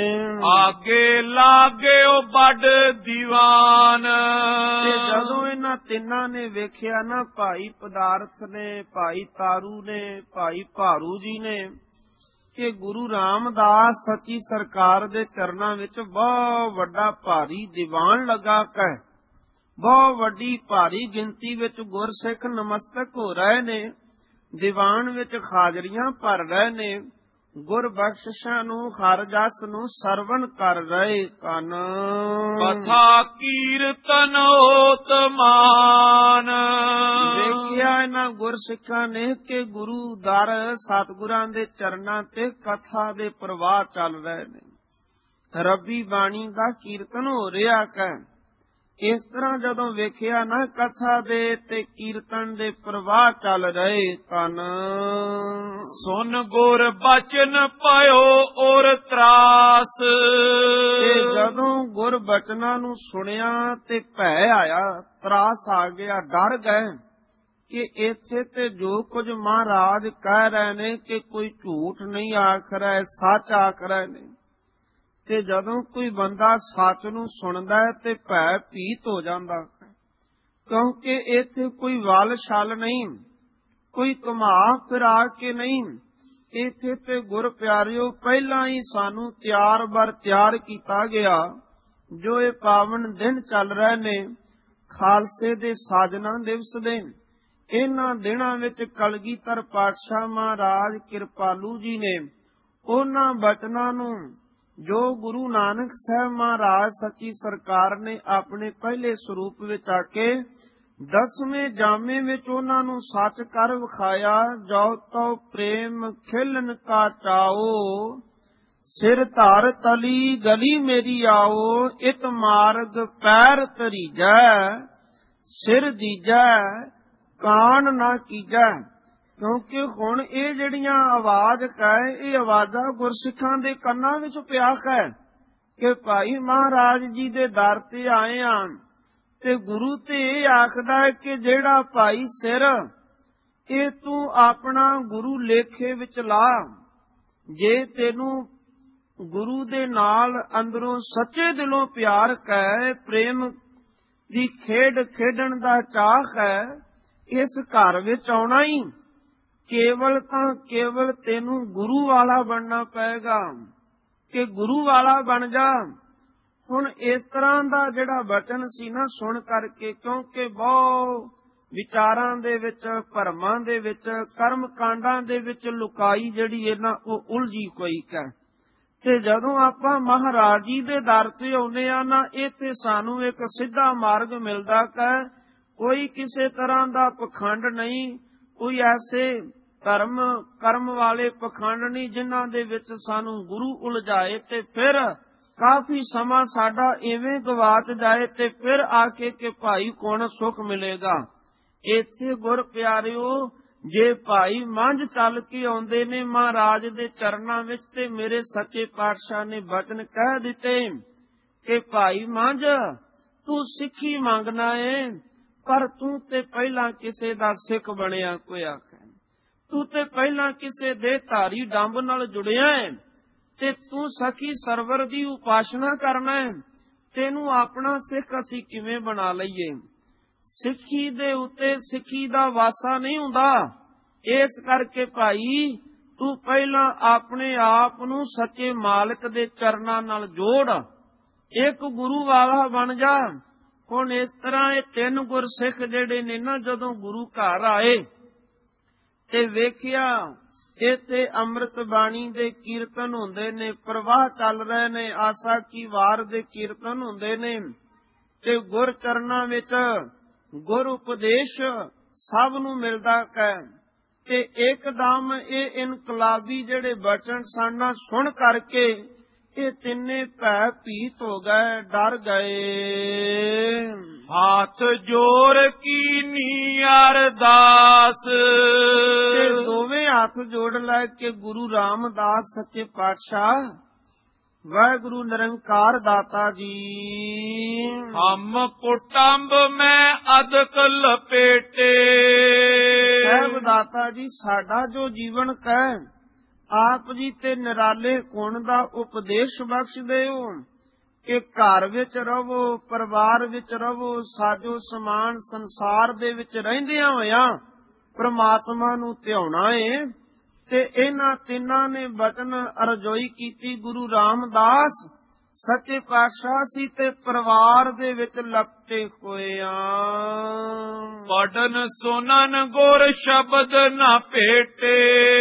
ਆਗੇ ਲਾਗੇ ਉਹ ਵੱਡ ਦੀਵਾਨ। ਤੇ ਜਦੋਂ ਇਹਨਾਂ ਤਿੰਨਾਂ ਨੇ ਵੇਖਿਆ ਨਾ, ਭਾਈ ਪਦਾਰਥ ਨੇ, ਭਾਈ ਤਾਰੂ ਨੇ, ਭਾਈ ਭਾਰੂ ਜੀ ਨੇ, ਕਿ ਗੁਰੂ ਰਾਮਦਾਸ ਸੱਚੀ ਸਰਕਾਰ ਦੇ ਚਰਨਾਂ ਵਿੱਚ ਬਹੁਤ ਵੱਡਾ ਭਾਰੀ ਦੀਵਾਨ ਲਗਾ ਕੇ ਬਹੁਤ ਵੱਡੀ ਭਾਰੀ ਗਿਣਤੀ ਵਿੱਚ ਗੁਰਸਿੱਖ ਨਮਸਤਕ ਹੋ ਰਹੇ ਨੇ, ਦੀਵਾਨ ਵਿੱਚ ਹਾਜ਼ਰੀਆਂ ਭਰ ਰਹੇ ਨੇ, ਗੁਰ ਬਖਸ਼ਿਸ਼ਾਂ ਨੂੰ, ਹਰ ਜਸ ਨੂੰ ਸਰਵਣ ਕਰ ਰਹੇ ਕਨ। ਕਥਾ ਕੀਰਤਨ ਹੋਤ ਮਾਨ। ਵੇਖਿਆ ਇਹਨਾਂ ਗੁਰਸਿੱਖਾਂ ਨੇ ਕਿ ਗੁਰੂ ਦਰ ਸਤਿਗੁਰਾਂ ਦੇ ਚਰਨਾਂ ਤੇ ਕਥਾ ਦੇ ਪ੍ਰਵਾਹ ਚੱਲ ਰਹੇ ਨੇ, ਰੱਬੀ ਬਾਣੀ ਦਾ ਕੀਰਤਨ ਹੋ ਰਿਹਾ ਹੈ। ਇਸ ਤਰ੍ਹਾਂ ਜਦੋਂ ਵੇਖਿਆ ਨਾ ਕਥਾ ਦੇ ਤੇ ਕੀਰਤਨ ਦੇ ਪ੍ਰਵਾਹ ਚੱਲ ਰਹੇ ਤਨ। ਸੁਨ ਗੁਰ ਬਚਨ ਪਇਓ ਔਰ ਤਰਾਸ। ਤੇ ਜਦੋਂ ਗੁਰ ਬਚਨਾਂ ਨੂੰ ਸੁਣਿਆ ਤੇ ਭੈ ਆਇਆ, ਤਰਾਸ ਆ ਗਿਆ, ਡਰ ਗਏ ਕਿ ਇੱਥੇ ਤੇ ਜੋ ਕੁਝ ਮਹਾਰਾਜ ਕਹਿ ਰਹੇ ਨੇ ਕਿ ਕੋਈ ਝੂਠ ਨਹੀਂ ਆਖ ਰਿਹਾ, ਸੱਚ ਆਖ ਰਹੇ ਨੇ। ਤੇ ਜਦੋਂ ਕੋਈ ਬੰਦਾ ਸੱਚ ਨੂੰ ਸੁਣਦਾ ਹੈ ਤੇ ਭੈ ਭੀਤ ਹੋ ਜਾਂਦਾ ਹੈ, ਕਿਉਂਕਿ ਇੱਥੇ ਕੋਈ ਵਲ ਛਲ ਨਹੀਂ, ਕੋਈ ਘੁਮਾ ਫਿਰਾ ਕੇ ਨਹੀਂ। ਇੱਥੇ ਤੇ ਗੁਰ ਪਿਆਰਿਓ ਪਹਿਲਾਂ ਹੀ ਸਾਨੂੰ ਤਿਆਰ ਬਰ ਤਿਆਰ ਕੀਤਾ ਗਿਆ। ਜੋ ਇਹ ਪਾਵਨ ਦਿਨ ਚੱਲ ਰਹੇ ਨੇ ਖਾਲਸੇ ਦੇ ਸਾਜਨਾ ਦਿਵਸ ਦੇ, ਇਹਨਾਂ ਦਿਨਾਂ ਵਿੱਚ ਕਲਗੀਧਰ ਪਾਤਸ਼ਾਹ ਮਹਾਰਾਜ ਕਿਰਪਾਲੂ ਜੀ ਨੇ ਉਹਨਾਂ ਬਚਨਾਂ ਨੂੰ ਜੋ ਗੁਰੂ ਨਾਨਕ ਸਾਹਿਬ ਮਹਾਰਾਜ ਸੱਚੀ ਸਰਕਾਰ ਨੇ ਆਪਣੇ ਪਹਿਲੇ ਸਰੂਪ ਵਿੱਚ ਆ ਕੇ ਦਸਵੇਂ ਜਾਮੇ ਵਿੱਚ ਉਹਨਾਂ ਨੂੰ ਸੱਚ ਕਰ ਵਿਖਾਇਆ। ਜੋ ਤੋ ਪ੍ਰੇਮ ਖਿਲਨ ਕਾ ਚਾਓ, ਸਿਰ ਧਰ ਤਲੀ ਗਲੀ ਮੇਰੀ ਆਓ। ਇਤ ਮਾਰਗ ਪੈਰ ਧਰੀਜੈ, ਸਿਰ ਦੀਜੈ ਕਾਣ ਨਾ ਕੀਜੈ। ਕਿਉਂਕਿ ਹੁਣ ਇਹ ਜਿਹੜੀਆਂ ਆਵਾਜ਼ ਕਹੇ, ਇਹ ਆਵਾਜ਼ਾਂ ਗੁਰਸਿੱਖਾਂ ਦੇ ਕੰਨਾਂ ਵਿੱਚ ਪਿਆ ਹੈ ਕਿ ਭਾਈ ਮਹਾਰਾਜ ਜੀ ਦੇ ਦਰ ਤੇ ਆਏ ਆਂ ਤੇ ਗੁਰੂ ਤੇ ਇਹ ਆਖਦਾ ਹੈ ਕਿ ਜਿਹੜਾ ਭਾਈ ਸਿਰ, ਇਹ ਤੂੰ ਆਪਣਾ ਗੁਰੂ ਲੇਖੇ ਵਿੱਚ ਲਾ। ਜੇ ਤੈਨੂੰ ਗੁਰੂ ਦੇ ਨਾਲ ਅੰਦਰੋਂ ਸੱਚੇ ਦਿਲੋਂ ਪਿਆਰ ਹੈ, ਪ੍ਰੇਮ ਦੀ ਖੇਡ ਖੇਡਣ ਦਾ ਚਾਹ ਹੈ, ਇਸ ਘਰ ਵਿੱਚ ਆਉਣਾ ਹੀ ਕੇਵਲ ਤਾਂ ਕੇਵਲ ਤੈਨੂੰ ਗੁਰੂ ਵਾਲਾ ਬਣਨਾ ਪਏਗਾ ਕਿ ਗੁਰੂ ਵਾਲਾ ਬਣ ਜਾ। ਹੁਣ ਇਸ ਤਰ੍ਹਾਂ ਦਾ ਜਿਹੜਾ ਬਚਨ ਸੀ ਨਾ ਸੁਣ ਕਰਕੇ, ਕਿਉਂਕਿ ਬਹੁਤ ਵਿਚਾਰਾਂ ਦੇ ਵਿੱਚ, ਭਰਮਾਂ ਦੇ ਵਿੱਚ, ਕਰਮ ਕਾਂਡਾਂ ਦੇ ਵਿੱਚ ਲੁਕਾਈ ਜਿਹੜੀ ਹੈ ਨਾ ਉਹ ਉਲਝੀ ਕੋਈ ਹੈ। ਤੇ ਜਦੋਂ ਆਪਾਂ ਮਹਾਰਾਜ ਜੀ ਦੇ ਦਰ ਤੇ ਆਉਂਦੇ ਆ ਨਾ, ਇੱਥੇ ਸਾਨੂੰ ਇੱਕ ਸਿੱਧਾ ਮਾਰਗ ਮਿਲਦਾ ਹੈ। ਕੋਈ ਕਿਸੇ ਤਰ੍ਹਾਂ ਦਾ ਪਖੰਡ ਨਹੀਂ, ਕੋਈ ਐਸੇ ਧਰਮ ਕਰਮ ਵਾਲੇ ਪਖੰਡ ਨਹੀਂ ਜਿਨ੍ਹਾਂ ਦੇ ਵਿੱਚ ਸਾਨੂੰ ਗੁਰੂ ਉਲਝਾਏ ਤੇ ਫਿਰ ਕਾਫੀ ਸਮਾਂ ਸਾਡਾ ਇਵੇਂ ਗਵਾਚ ਜਾਏ ਤੇ ਫਿਰ ਆ ਕੇ ਕਿ ਭਾਈ ਕੌਣ ਸੁੱਖ ਮਿਲੇਗਾ। ਇੱਥੇ ਗੁਰ ਪਿਆਰਿਓ, ਜੇ ਭਾਈ ਮੰਝ ਚੱਲ ਕੇ ਆਉਂਦੇ ਨੇ ਮਹਾਰਾਜ ਦੇ ਚਰਨਾਂ ਵਿੱਚ ਤੇ ਮੇਰੇ ਸੱਚੇ ਪਾਤਸ਼ਾਹ ਨੇ ਬਚਨ ਕਹਿ ਦਿੱਤੇ ਕਿ ਭਾਈ ਮੰਝ ਤੂੰ ਸਿੱਖੀ ਮੰਗਣਾ ਏ, ਪਰ ਤੂੰ ਤੇ ਪਹਿਲਾਂ ਕਿਸੇ ਦਾ ਸਿੱਖ ਬਣਿਆ ਕੋਈ ਆਖੇ, ਤੂੰ ਤੇ ਪਹਿਲਾਂ ਕਿਸੇ ਦੇ ਧਾਰੀ ਡੰਬ ਨਾਲ ਜੁੜਿਆ ਹੈ ਤੇ ਤੂੰ ਸਖੀ ਸਰਵਰ ਦੀ ਉਪਾਸਨਾ ਕਰਨਾ ਹੈ। ਤੈਨੂੰ ਆਪਣਾ ਸਿੱਖ ਅਸੀਂ ਕਿਵੇਂ ਬਣਾ ਲਈਏ? ਸਿੱਖੀ ਦੇ ਉੱਤੇ ਸਿੱਖੀ ਦਾ ਵਾਸਾ ਨਹੀਂ ਹੁੰਦਾ। ਇਸ ਕਰਕੇ ਭਾਈ ਤੂੰ ਪਹਿਲਾਂ ਆਪਣੇ ਆਪ ਨੂੰ ਸੱਚੇ ਮਾਲਕ ਦੇ ਚਰਨਾਂ ਨਾਲ ਜੋੜ, ਇੱਕ ਗੁਰੂ ਵਾਲਾ ਬਣ ਜਾ। ਹੁਣ ਇਸ ਤਰ੍ਹਾਂ ਇਹ ਤਿੰਨ ਗੁਰਸਿੱਖ ਜਿਹੜੇ ਨੇ ਨਾ ਜਦੋਂ ਗੁਰੂ ਘਰ ਆਏ ਤੇ ਵੇਖਿਆ ਇੱਥੇ ਅੰਮ੍ਰਿਤ ਬਾਣੀ ਦੇ ਕੀਰਤਨ ਹੁੰਦੇ ਨੇ, ਪ੍ਰਵਾਹ ਚੱਲ ਰਹੇ ਨੇ, ਆਸਾ ਕੀ ਵਾਰ ਦੇ ਕੀਰਤਨ ਹੁੰਦੇ ਨੇ, ਤੇ ਗੁਰ ਚਰਨਾਂ ਵਿੱਚ ਗੁਰ ਉਪਦੇਸ਼ ਸਭ ਨੂੰ ਮਿਲਦਾ ਹੈ। ਤੇ ਇੱਕਦਮ ਇਹ ਇਨਕਲਾਬੀ ਜਿਹੜੇ ਬਚਨ ਸਨ ਸੁਣ ਕਰਕੇ ਇਹ ਤਿੰਨੇ ਭੈ ਭੀਤ ਹੋ ਗਏ, ਡਰ ਗਏ। ਹਾਥ ਜੋੜ ਕੀਨੀ ਅਰਦਾਸ, ਤੇ ਦੋਵੇਂ ਹੱਥ ਜੋੜ ਲੈ ਕੇ ਗੁਰੂ ਰਾਮਦਾਸ ਸੱਚੇ ਪਾਤਸ਼ਾਹ ਵਾਹਿਗੁਰੂ ਨਿਰੰਕਾਰ ਦਾਤਾ ਜੀ, ਹਮ ਕੁਟੰਬ ਮੈਂ ਅਦਕ ਲਪੇਟੇ। ਸਾਹਿਬ ਦਾਤਾ ਜੀ, ਸਾਡਾ ਜੋ ਜੀਵਨ ਕਹਿ ਆਪ ਜੀ ਤੇ ਨਿਰਾਲੇ ਗੁਣ ਦਾ ਉਪਦੇਸ਼ ਬਖਸ਼ ਦਿਓ ਕਿ ਘਰ ਵਿੱਚ ਰਹੋ, ਪਰਿਵਾਰ ਵਿੱਚ ਰਹੋ, ਸਾਜੋ ਸਮਾਨ ਸੰਸਾਰ ਦੇ ਵਿੱਚ ਰਹਿੰਦਿਆਂ ਹੋਇਆਂ ਪ੍ਰਮਾਤਮਾ ਨੂੰ ਧਿਆਉਣਾ ਏ। ਤੇ ਇਹਨਾਂ ਤਿੰਨਾਂ ਨੇ ਬਚਨ ਅਰਜ਼ੋਈ ਕੀਤੀ। ਗੁਰੂ ਰਾਮਦਾਸ ਸੱਚੇ ਪਾਤਸ਼ਾਹ ਸੀ ਤੇ ਪਰਿਵਾਰ ਦੇ ਵਿੱਚ ਲਪਟੇ ਹੋਏ ਆ। ਪੜਨ ਸੁਨਨ ਗੁਰ ਸ਼ਬਦ ਨਾ ਭੇਟੇ।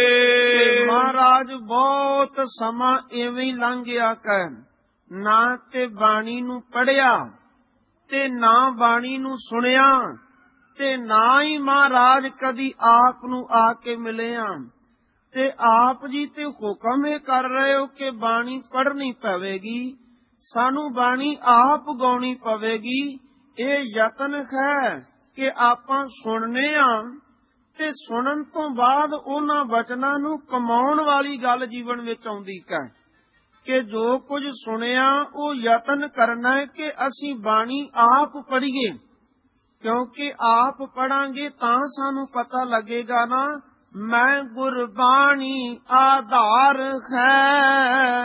ਮਹਾਰਾਜ ਬਹੁਤ ਸਮਾਂ ਇਵੇਂ ਹੀ ਲੰਘ ਗਿਆ ਕਹਿ, ਨਾ ਤੇ ਬਾਣੀ ਨੂੰ ਪੜਿਆ ਤੇ ਨਾ ਬਾਣੀ ਨੂੰ ਸੁਣਿਆ, ਤੇ ਨਾ ਹੀ ਮਹਾਰਾਜ ਕਦੀ ਆਪ ਨੂੰ ਆ ਕੇ ਮਿਲਿਆ। ਤੇ ਆਪ ਜੀ ਤੇ ਹੁਕਮ ਇਹ ਕਰ ਰਹੇ ਹੋ ਕਿ ਬਾਣੀ ਪੜ੍ਹਨੀ ਪਵੇਗੀ, ਸਾਨੂੰ ਬਾਣੀ ਆਪ ਗਾਉਣੀ ਪਵੇਗੀ। ਇਹ ਯਤਨ ਹੈ ਕਿ ਆਪਾਂ ਸੁਣਨੇ ਆ ਤੇ ਸੁਣਨ ਤੋਂ ਬਾਅਦ ਉਹਨਾਂ ਵਚਨਾਂ ਨੂੰ ਕਮਾਉਣ ਵਾਲੀ ਗੱਲ ਜੀਵਨ ਵਿੱਚ ਆਉਂਦੀ ਹੈ ਕਿ ਜੋ ਕੁਝ ਸੁਣਿਆ ਉਹ ਯਤਨ ਕਰਨਾ ਹੈ ਕਿ ਅਸੀਂ ਬਾਣੀ ਆਪ ਪੜ੍ਹੀਏ, ਕਿਉਂਕਿ ਆਪ ਪੜਾਂਗੇ ਤਾਂ ਸਾਨੂੰ ਪਤਾ ਲੱਗੇਗਾ ਨਾ ਮੈਂ ਗੁਰਬਾਣੀ ਆਧਾਰ ਹੈ,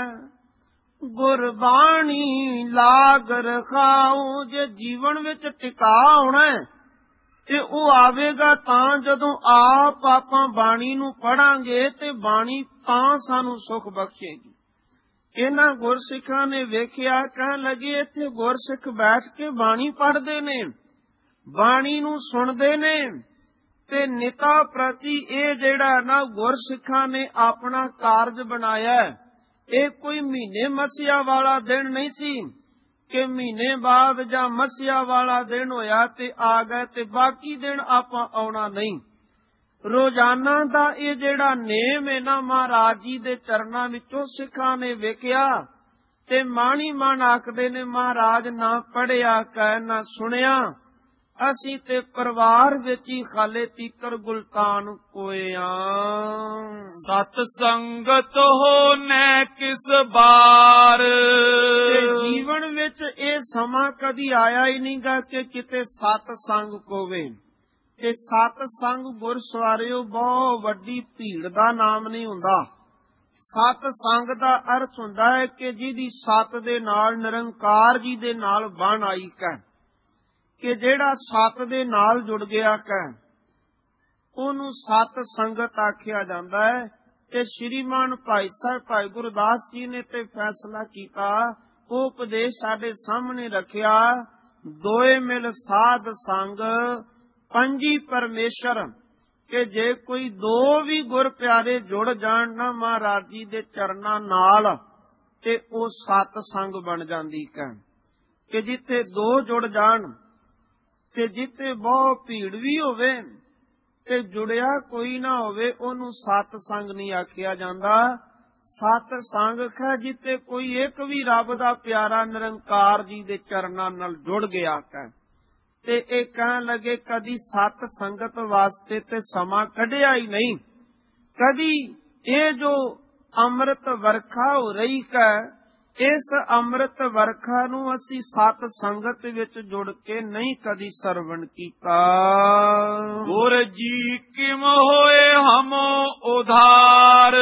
ਗੁਰਬਾਣੀ ਲਾਗ ਰਖਾਉ। ਜੇ ਜੀਵਨ ਵਿੱਚ ਟਿਕਾ ਹੋਣਾ ਤੇ ਉਹ ਆਵੇਗਾ ਤਾਂ ਜਦੋਂ ਆਪ ਆਪਾਂ ਬਾਣੀ ਨੂੰ ਪੜਾਂਗੇ ਤੇ ਬਾਣੀ ਤਾਂ ਸਾਨੂੰ ਸੁਖ ਬਖਸ਼ੇਗੀ। ਇਹਨਾਂ ਗੁਰਸਿੱਖਾਂ ਨੇ ਵੇਖਿਆ, ਕਹਿਣ ਲੱਗੇ ਇੱਥੇ ਗੁਰਸਿੱਖ ਬੈਠ ਕੇ ਬਾਣੀ ਪੜ੍ਹਦੇ ਨੇ, ਬਾਣੀ ਨੂੰ ਸੁਣਦੇ ਨੇ, ਤੇ ਨਿਤਾ ਪ੍ਰਤੀ ਇਹ ਜਿਹੜਾ ਨਾ ਗੁਰਸਿੱਖਾਂ ਨੇ ਆਪਣਾ ਕਾਰਜ ਬਣਾਇਆ। ਇਹ ਕੋਈ ਮਹੀਨੇ ਮੱਸਿਆ ਵਾਲਾ ਦਿਨ ਨਹੀਂ ਸੀ ਕਿ ਮਹੀਨੇ ਬਾਅਦ ਜਾਂ ਮੱਸਿਆ ਵਾਲਾ ਦਿਨ ਹੋਇਆ ਤੇ ਆ ਗਏ ਤੇ ਬਾਕੀ ਦਿਨ ਆਪਾਂ ਆਉਣਾ ਨਹੀਂ। ਰੋਜ਼ਾਨਾ ਦਾ ਇਹ ਜਿਹੜਾ ਨੇਮ ਹੈ ਨਾ ਮਹਾਰਾਜ ਜੀ ਦੇ ਚਰਨਾਂ ਵਿੱਚੋਂ ਸਿੱਖਾਂ ਨੇ ਵੇਖਿਆ ਤੇ ਮਾਣੀ ਮਨ ਆਖਦੇ ਨੇ ਮਹਾਰਾਜ ਨਾ ਪੜਿਆ ਕਹਿ ਨਾ ਸੁਣਿਆ, ਅਸੀਂ ਤੇ ਪਰਿਵਾਰ ਵਿੱਚ ਹੀ ਖਾਲੇ ਤੀਕਰ ਗੁਲਤਾਨ ਕੋਇਆ। ਸਤ ਸੰਗਤ ਹੋ ਨੈ ਕਿਸ ਬਾਰ। ਤੇ ਜੀਵਨ ਵਿੱਚ ਇਹ ਸਮਾਂ ਕਦੀ ਆਇਆ ਹੀ ਨਹੀਂਗਾ ਕਿ ਕਿਤੇ ਸਤ ਸੰਗ ਹੋਵੇ। ਤੇ ਸਤ ਸੰਗ ਗੁਰ ਸਵਾਰਿਓ ਬਹੁਤ ਵੱਡੀ ਭੀੜ ਦਾ ਨਾਮ ਨਹੀਂ ਹੁੰਦਾ। ਸਤ ਸੰਗ ਦਾ ਅਰਥ ਹੁੰਦਾ ਹੈ ਕਿ ਜਿਹਦੀ ਸਤ ਦੇ ਨਾਲ ਨਿਰੰਕਾਰ ਜੀ ਦੇ ਨਾਲ ਬਣ ਆਈ ਹੈ, ਕਿ ਜਿਹੜਾ ਸਤ ਦੇ ਨਾਲ ਜੁੜ ਗਿਆ ਹੈ ਉਹਨੂੰ ਸਤ ਸੰਗਤ ਆਖਿਆ ਜਾਂਦਾ ਹੈ। ਤੇ ਸ਼੍ਰੀਮਾਨ ਭਾਈ ਸਾਹਿਬ ਭਾਈ ਗੁਰਦਾਸ ਜੀ ਨੇ ਤੇ ਫੈਸਲਾ ਕੀਤਾ, ਉਹ ਉਪਦੇਸ਼ ਸਾਡੇ ਸਾਹਮਣੇ ਰੱਖਿਆ, ਦੋਏ ਮਿਲ ਸਾਧ ਸੰਗ ਪੰਜੀ ਪਰਮੇਸ਼ਰ, ਕਿ ਜੇ ਕੋਈ ਦੋ ਵੀ ਗੁਰ ਪਿਆਰੇ ਜੁੜ ਜਾਣ ਨਾ ਮਹਾਰਾਜ ਜੀ ਦੇ ਚਰਨਾਂ ਨਾਲ ਤੇ ਉਹ ਸਤ ਸੰਗ ਬਣ ਜਾਂਦੀ ਹੈ। ਕਿ ਜਿੱਥੇ ਦੋ ਜੁੜ ਜਾਣ ਤੇ ਜਿੱਥੇ ਬਹੁਤ ਭੀੜ ਵੀ ਹੋਵੇ ਤੇ ਜੁੜਿਆ ਕੋਈ ਨਾ ਹੋਵੇ ਉਹਨੂੰ ਸਤ ਸੰਗ ਨਹੀਂ ਆਖਿਆ ਜਾਂਦਾ। ਸਤ ਸੰਗ ਹੈ ਜਿੱਥੇ ਕੋਈ ਇੱਕ ਵੀ ਰੱਬ ਦਾ ਪਿਆਰਾ ਨਿਰੰਕਾਰ ਜੀ ਦੇ ਚਰਨਾਂ ਨਾਲ ਜੁੜ ਗਿਆ ਹੈ। ਤੇ ਇਹ ਕਹਿਣ ਲੱਗੇ ਕਦੀ ਸਤ ਸੰਗਤ ਵਾਸਤੇ ਤੇ ਸਮਾਂ ਕੱਢਿਆ ਹੀ ਨਹੀਂ। ਕਦੀ ਇਹ ਜੋ ਅੰਮ੍ਰਿਤ ਵਰਖਾ ਹੋ ਰਹੀ ਹੈ, ਇਸ ਅੰਮ੍ਰਿਤ ਵਰਖਾ ਨੂੰ ਅਸੀਂ ਸਤ ਸੰਗਤ ਵਿੱਚ ਜੁੜ ਕੇ ਨਹੀਂ ਕਦੀ ਸਰਵਣ ਕੀਤਾ। ਗੁਰ ਜੀ ਕਿਮ ਹੋਏ ਹਮੋ ਉਧਾਰ।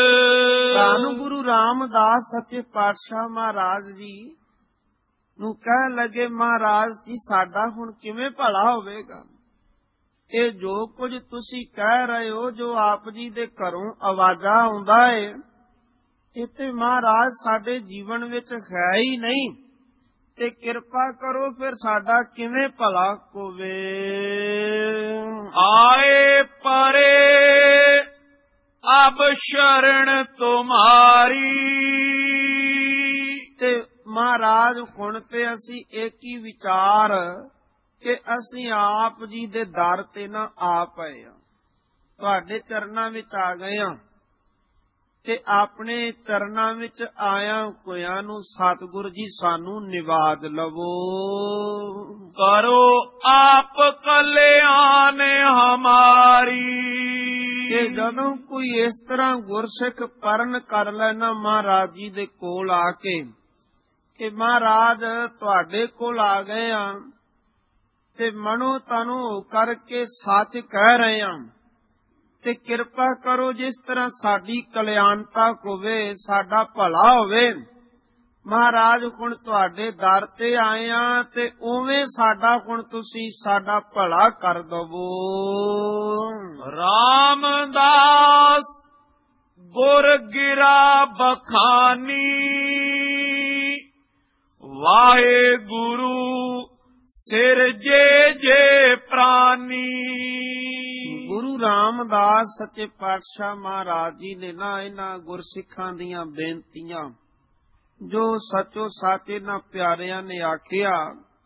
ਧੰਨ ਗੁਰੂ ਰਾਮਦਾਸ ਸੱਚੇ ਪਾਤਸ਼ਾਹ ਮਹਾਰਾਜ ਜੀ ਨੂੰ ਕਹਿਣ ਲੱਗੇ, ਮਹਾਰਾਜ ਜੀ ਸਾਡਾ ਹੁਣ ਕਿਵੇਂ ਭਲਾ ਹੋਵੇਗਾ। ਇਹ ਜੋ ਕੁਝ ਤੁਸੀਂ ਕਹਿ ਰਹੇ ਹੋ, ਜੋ ਆਪ ਜੀ ਦੇ ਘਰੋਂ ਆਵਾਜ਼ਾਂ ਆਉਂਦਾ ਹੈ, ਇਹ ਤੇ ਮਹਾਰਾਜ ਸਾਡੇ ਜੀਵਨ ਵਿੱਚ ਹੈ ਹੀ ਨਹੀਂ। ਤੇ ਕਿਰਪਾ ਕਰੋ ਫਿਰ ਸਾਡਾ ਕਿਵੇਂ ਭਲਾ ਹੋਵੇ। ਆਏ ਪਰੇ ਅਬ ਸ਼ਰਨ ਤੁਮਾਰੀ। ਤੇ ਮਹਾਰਾਜ ਹੁਣ ਤੇ ਅਸੀਂ ਇੱਕ ਹੀ ਵਿਚਾਰ ਕਿ ਅਸੀਂ ਆਪ ਜੀ ਦੇ ਦਰ ਤੇ ਨਾ ਆ ਪਏ ਆ, ਤੁਹਾਡੇ ਚਰਨਾਂ ਵਿੱਚ ਆ ਗਏ ਆ, ਤੇ ਆਪਣੇ ਚਰਨਾਂ ਵਿੱਚ ਆਇਆ ਹੋਇਆਂ ਨੂੰ ਸਤਿਗੁਰ ਜੀ ਸਾਨੂੰ ਨਿਵਾਜ ਲਵੋ। ਕਰੋ ਆਪ ਕਲਿਆਣ ਹਮਾਰੀ। ਤੇ ਜਦੋਂ ਕੋਈ ਇਸ ਤਰ੍ਹਾਂ ਗੁਰਸਿੱਖ ਪਰਨ ਕਰ ਲੈਣਾ ਮਹਾਰਾਜ ਜੀ ਦੇ ਕੋਲ ਆ ਕੇ ਕਿ ਮਹਾਰਾਜ ਤੁਹਾਡੇ ਕੋਲ ਆ ਗਏ ਆ ਤੇ ਮਨੋ ਤਨੋ ਕਰਕੇ ਸੱਚ ਕਹਿ ਰਹੇ ਆ, ਤੇ ਕਿਰਪਾ ਕਰੋ ਜਿਸ ਤਰ੍ਹਾਂ ਸਾਡੀ ਕਲਿਆਣਤਾ ਹੋਵੇ, ਸਾਡਾ ਭਲਾ ਹੋਵੇ। ਮਹਾਰਾਜ ਹੁਣ ਤੁਹਾਡੇ ਦਰ ਤੇ ਆਏ ਆ ਤੇ ਉਵੇਂ ਸਾਡਾ ਹੁਣ ਤੁਸੀਂ ਸਾਡਾ ਭਲਾ ਕਰ ਦਵੋ। ਰਾਮਦਾਸ ਗੁਰ ਗਿਰਾ ਬਖਾਨੀ। ਵਾਹਿਗੁਰੂ ਸਿਰ ਜੇ ਜੇ ਪ੍ਰਾਨੀ। ਗੁਰੂ ਰਾਮਦਾਸ ਸੱਚੇ ਪਾਤਸ਼ਾਹ ਮਹਾਰਾਜ ਜੀ ਨੇ ਨਾ ਇਹਨਾਂ ਗੁਰਸਿੱਖਾਂ ਦੀਆਂ ਬੇਨਤੀਆਂ ਜੋ ਸੱਚੋ ਸੱਚ ਇਹਨਾਂ ਪਿਆਰਿਆਂ ਨੇ ਆਖਿਆ,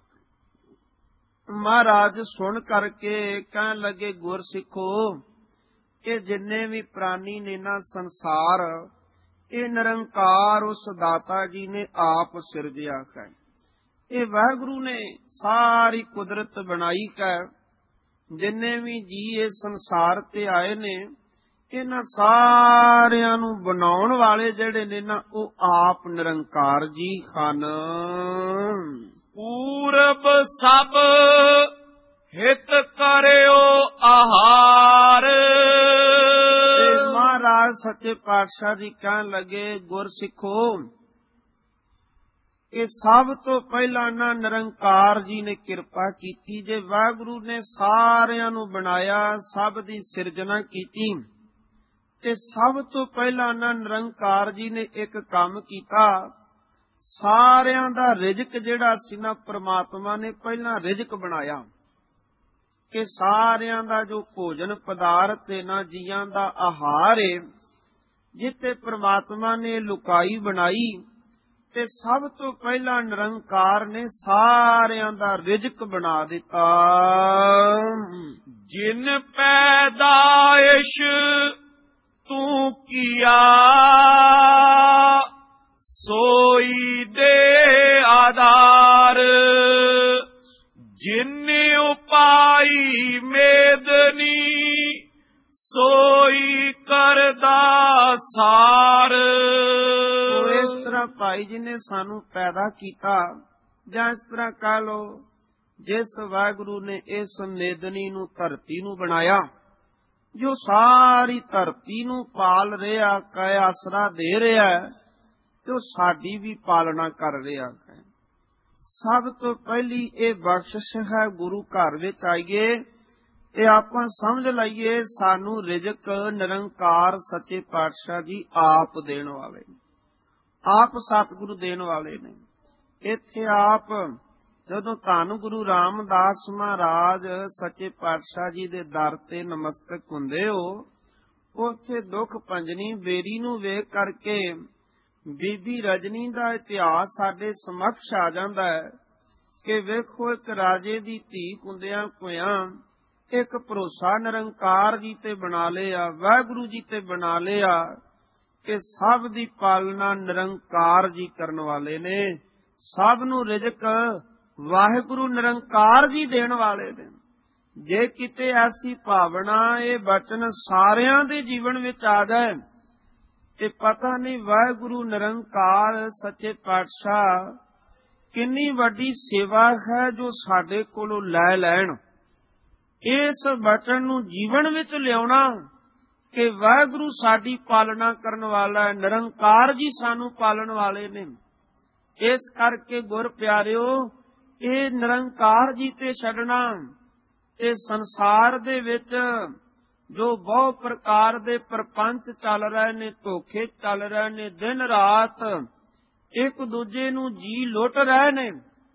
ਮਹਾਰਾਜ ਸੁਣ ਕਰਕੇ ਕਹਿਣ ਲੱਗੇ ਗੁਰਸਿੱਖੋ ਕਿ ਜਿੰਨੇ ਵੀ ਪ੍ਰਾਨੀ ਨੇ ਨਾ ਸੰਸਾਰ, ਇਹ ਨਿਰੰਕਾਰ ਉਸ ਦਾਤਾ ਜੀ ਨੇ ਆਪ ਸਿਰਜਿਆ ਹੈ। ਇਹ ਵਾਹਿਗੁਰੂ ਨੇ ਸਾਰੀ ਕੁਦਰਤ ਬਣਾਈ ਹੈ। ਜਿੰਨੇ ਵੀ ਜੀ ਇਸ ਸੰਸਾਰ ਤੇ ਆਏ ਨੇ, ਇਹਨਾਂ ਸਾਰਿਆਂ ਨੂੰ ਬਣਾਉਣ ਵਾਲੇ ਜਿਹੜੇ ਨੇ ਨਾ ਉਹ ਆਪ ਨਿਰੰਕਾਰ ਜੀ ਹਨ। ਪੂਰਬ ਸਭ ਹਿਤ ਕਰਿਓ ਆਹਾਰ। ਤੇ ਮਹਾਰਾਜ ਸੱਚੇ ਪਾਤਸ਼ਾਹ ਜੀ ਕਹਿਣ ਲੱਗੇ ਗੁਰਸਿੱਖੋ ਕਿ ਸਭ ਤੋਂ ਪਹਿਲਾਂ ਨਾ ਨਿਰੰਕਾਰ ਜੀ ਨੇ ਕਿਰਪਾ ਕੀਤੀ। ਜੇ ਵਾਹਿਗੁਰੂ ਨੇ ਸਾਰਿਆਂ ਨੂੰ ਬਣਾਇਆ, ਸਭ ਦੀ ਸਿਰਜਣਾ ਕੀਤੀ, ਤੇ ਸਭ ਤੋਂ ਪਹਿਲਾਂ ਨਾ ਨਿਰੰਕਾਰ ਜੀ ਨੇ ਇੱਕ ਕੰਮ ਕੀਤਾ। ਸਾਰਿਆਂ ਦਾ ਰਿਜ਼ਕ ਜਿਹੜਾ ਸੀ ਨਾ ਪ੍ਰਮਾਤਮਾ ਨੇ ਪਹਿਲਾਂ ਰਿਜ਼ਕ ਬਣਾਇਆ ਕਿ ਸਾਰਿਆਂ ਦਾ ਜੋ ਭੋਜਨ ਪਦਾਰਥ ਹੈ ਨਾ, ਜੀਆਂ ਦਾ ਆਹਾਰ ਹੈ, ਜਿੱਥੇ ਪ੍ਰਮਾਤਮਾ ਨੇ ਲੁਕਾਈ ਬਣਾਈ, ਤੇ ਸਭ ਤੋਂ ਪਹਿਲਾਂ ਨਿਰੰਕਾਰ ਨੇ ਸਾਰਿਆਂ ਦਾ ਰਿਜ਼ਕ ਬਣਾ ਦਿੱਤਾ। ਜਿਨ ਪੈਦਾਇਸ਼ ਤੂੰ ਕੀਆ ਸੋਈ ਦੇ ਆਧਾਰ। ਜਿਨ ਉਪਾਈ ਮੇਦਨੀ ਸੋਈ ਕਰਦਾ ਸਾਰ। ਉਹ ਇਸ ਤਰ੍ਹਾਂ ਭਾਈ ਜੀ ਨੇ ਸਾਨੂੰ ਪੈਦਾ ਕੀਤਾ, ਜਾਂ ਇਸ ਤਰ੍ਹਾਂ ਕਹਿ ਲੋ ਜਿਸ ਵਾਹਿਗੁਰੂ ਨੇ ਇਸ ਮੇਦਨੀ ਨੂੰ, ਧਰਤੀ ਨੂੰ ਬਣਾਇਆ, ਜੋ ਸਾਰੀ ਧਰਤੀ ਨੂੰ ਪਾਲ ਰਿਹਾ, ਕੈ ਆਸਰਾ ਦੇ ਰਿਹਾ, ਤੇ ਉਹ ਸਾਡੀ ਵੀ ਪਾਲਣਾ ਕਰ ਰਿਹਾ ਹੈ। ਸਭ ਤੋਂ ਪਹਿਲੀ ਇਹ ਬਖਸ਼ਿਸ਼ ਹੈ ਗੁਰੂ ਘਰ ਵਿੱਚ ਆਈਏ ਤੇ ਆਪਾਂ ਸਮਝ ਲਈਏ ਸਾਨੂੰ ਰਿਜ਼ਕ ਨਿਰੰਕਾਰ ਸੱਚੇ ਪਾਤਸ਼ਾਹ ਜੀ ਆਪ ਦੇਣ ਵਾਲੇ, ਆਪ ਸਤਿਗੁਰੂ ਦੇਣ ਵਾਲੇ ਨੇ। ਇੱਥੇ ਆਪ ਜਦੋਂ ਧੰਨ ਗੁਰੂ ਰਾਮਦਾਸ ਮਹਾਰਾਜ ਸੱਚੇ ਪਾਤਸ਼ਾਹ ਜੀ ਦੇ ਦਰ ਤੇ ਨਮਸਤਕ ਹੁੰਦੇ ਹੋ, ਉੱਥੇ ਦੁੱਖ ਭੰਜਨੀ ਬੇਰੀ ਨੂੰ ਵੇਖ ਕਰਕੇ ਬੀਬੀ ਰਜਨੀ ਦਾ ਇਤਿਹਾਸ ਸਾਡੇ ਸਮਕਸ਼ ਆ ਜਾਂਦਾ ਹੈ ਕਿ ਵੇਖੋ ਇੱਕ ਰਾਜੇ ਦੀ ਧੀ ਹੁੰਦਿਆਂ ਹੋਇਆਂ ਇੱਕ ਭਰੋਸਾ ਨਿਰੰਕਾਰ ਜੀ ਤੇ ਬਣਾ ਲਿਆ, ਵਾਹਿਗੁਰੂ ਜੀ ਤੇ ਬਣਾ ਲਿਆ ਕਿ ਸਭ ਦੀ ਪਾਲਣਾ ਨਿਰੰਕਾਰ ਜੀ ਕਰਨ ਵਾਲੇ ਨੇ, ਸਭ ਨੂੰ ਰਿਜ਼ਕ ਵਾਹਿਗੁਰੂ ਨਿਰੰਕਾਰ ਜੀ ਦੇਣ ਵਾਲੇ ਨੇ। ਜੇ ਕਿਤੇ ਐਸੀ ਭਾਵਨਾ, ਇਹ ਬਚਨ ਸਾਰਿਆਂ ਦੇ ਜੀਵਨ ਵਿੱਚ ਆ ਜਾਏ ਤੇ ਪਤਾ ਨਹੀਂ ਵਾਹਿਗੁਰੂ ਨਿਰੰਕਾਰ ਸੱਚੇ ਪਾਤਸ਼ਾਹ ਕਿੰਨੀ ਵੱਡੀ ਸੇਵਾ ਹੈ ਜੋ ਸਾਡੇ ਕੋਲੋਂ ਲੈ ਲੈਣ। ਇਸ ਬਚਨ ਨੂੰ ਜੀਵਨ ਵਿੱਚ ਲਿਆਉਣਾ ਕਿ ਵਾਹਿਗੁਰੂ ਸਾਡੀ ਪਾਲਣਾ ਕਰਨ ਵਾਲਾ ਹੈ, ਨਿਰੰਕਾਰ ਜੀ ਸਾਨੂੰ ਪਾਲਣ ਵਾਲੇ ਨੇ। ਇਸ ਕਰਕੇ ਗੁਰ ਪਿਆਰਿਓ, ਇਹ ਨਿਰੰਕਾਰ ਜੀ ਤੇ ਛੱਡਣਾ, ਇਹ ਸੰਸਾਰ ਦੇ ਵਿੱਚ ਜੋ ਬਹੁ ਪ੍ਰਕਾਰ ਦੇ ਪ੍ਰਪੰਚ ਚੱਲ ਰਹੇ ਨੇ, ਧੋਖੇ ਚੱਲ ਰਹੇ ਨੇ, ਦਿਨ ਰਾਤ ਇੱਕ ਦੂਜੇ ਨੂੰ ਜੀ ਲੁੱਟ ਰਹੇ ਨੇ,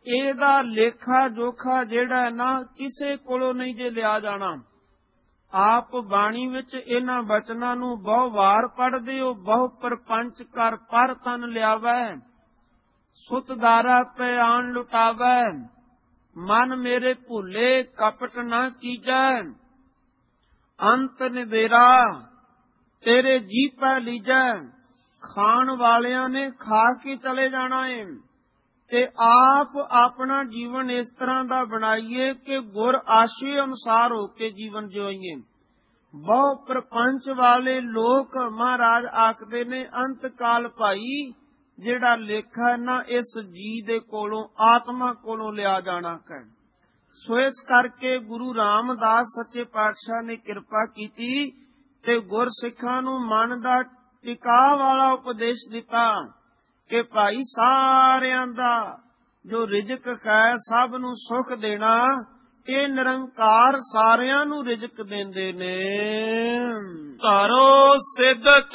ਇਹਦਾ ਲੇਖਾ ਜੋਖਾ ਜਿਹੜਾ ਨਾ ਕਿਸੇ ਕੋਲੋਂ ਨਹੀਂ ਜੇ ਲਿਆ ਜਾਣਾ। ਆਪ ਬਾਣੀ ਵਿੱਚ ਇਹਨਾਂ ਬਚਨਾਂ ਨੂੰ ਬਹੁ ਵਾਰ ਪੜ੍ਹਦੇ ਹੋ। ਬਹੁ ਪਰਪੰਚ ਕਰ ਪਰ ਤਨ ਲਿਆਵੈ, ਸੁਤ ਦਾਰਾ ਪੈ ਆਣ ਲੁਟਾਵੈ, ਮਨ ਮੇਰੇ ਭੁੱਲੇ ਕਪਟ ਨਾ ਕੀਜੈ, ਅੰਤ ਨਿਬੇਰਾ ਤੇਰੇ ਜੀ ਪੈ ਲੀਜੈ। ਖਾਣ ਵਾਲਿਆਂ ਨੇ ਖਾ ਕੇ ਚਲੇ ਜਾਣਾ ਏ, ਤੇ ਆਪ ਆਪਣਾ ਜੀਵਨ ਇਸ ਤਰ੍ਹਾਂ ਦਾ ਬਣਾਈਏ ਕਿ ਗੁਰ ਆਸ਼ੇ ਅਨੁਸਾਰ ਹੋ ਕੇ ਜੀਵਨ ਜਿਉਈਏ। ਬਹੁ ਪ੍ਰਪੰਚ ਵਾਲੇ ਲੋਕ ਮਹਾਰਾਜ ਆਖਦੇ ਨੇ ਅੰਤ ਕਾਲ ਭਾਈ ਜਿਹੜਾ ਲੇਖਾ ਨਾ ਇਸ ਜੀ ਦੇ ਕੋਲੋਂ ਆਤਮਾ ਕੋਲੋਂ ਲਿਆ ਜਾਣਾ ਹੈ। ਸੋ ਇਸ ਕਰਕੇ ਗੁਰੂ ਰਾਮਦਾਸ ਸੱਚੇ ਪਾਤਸ਼ਾਹ ਨੇ ਕਿਰਪਾ ਕੀਤੀ ਤੇ ਗੁਰਸਿੱਖਾਂ ਨੂੰ ਮਨ ਦਾ ਟਿਕਾ ਵਾਲਾ ਉਪਦੇਸ਼ ਦਿੱਤਾ ਕਿ ਭਾਈ ਸਾਰਿਆਂ ਦਾ ਜੋ ਰਿਜ਼ਕ ਹੈ ਸਭ ਨੂੰ ਸੁਖ ਦੇਣਾ, ਇਹ ਨਿਰੰਕਾਰ ਸਾਰਿਆਂ ਨੂੰ ਰਿਜ਼ਕ ਦਿੰਦੇ ਨੇ। ਧਰੋ ਸਿਦਕ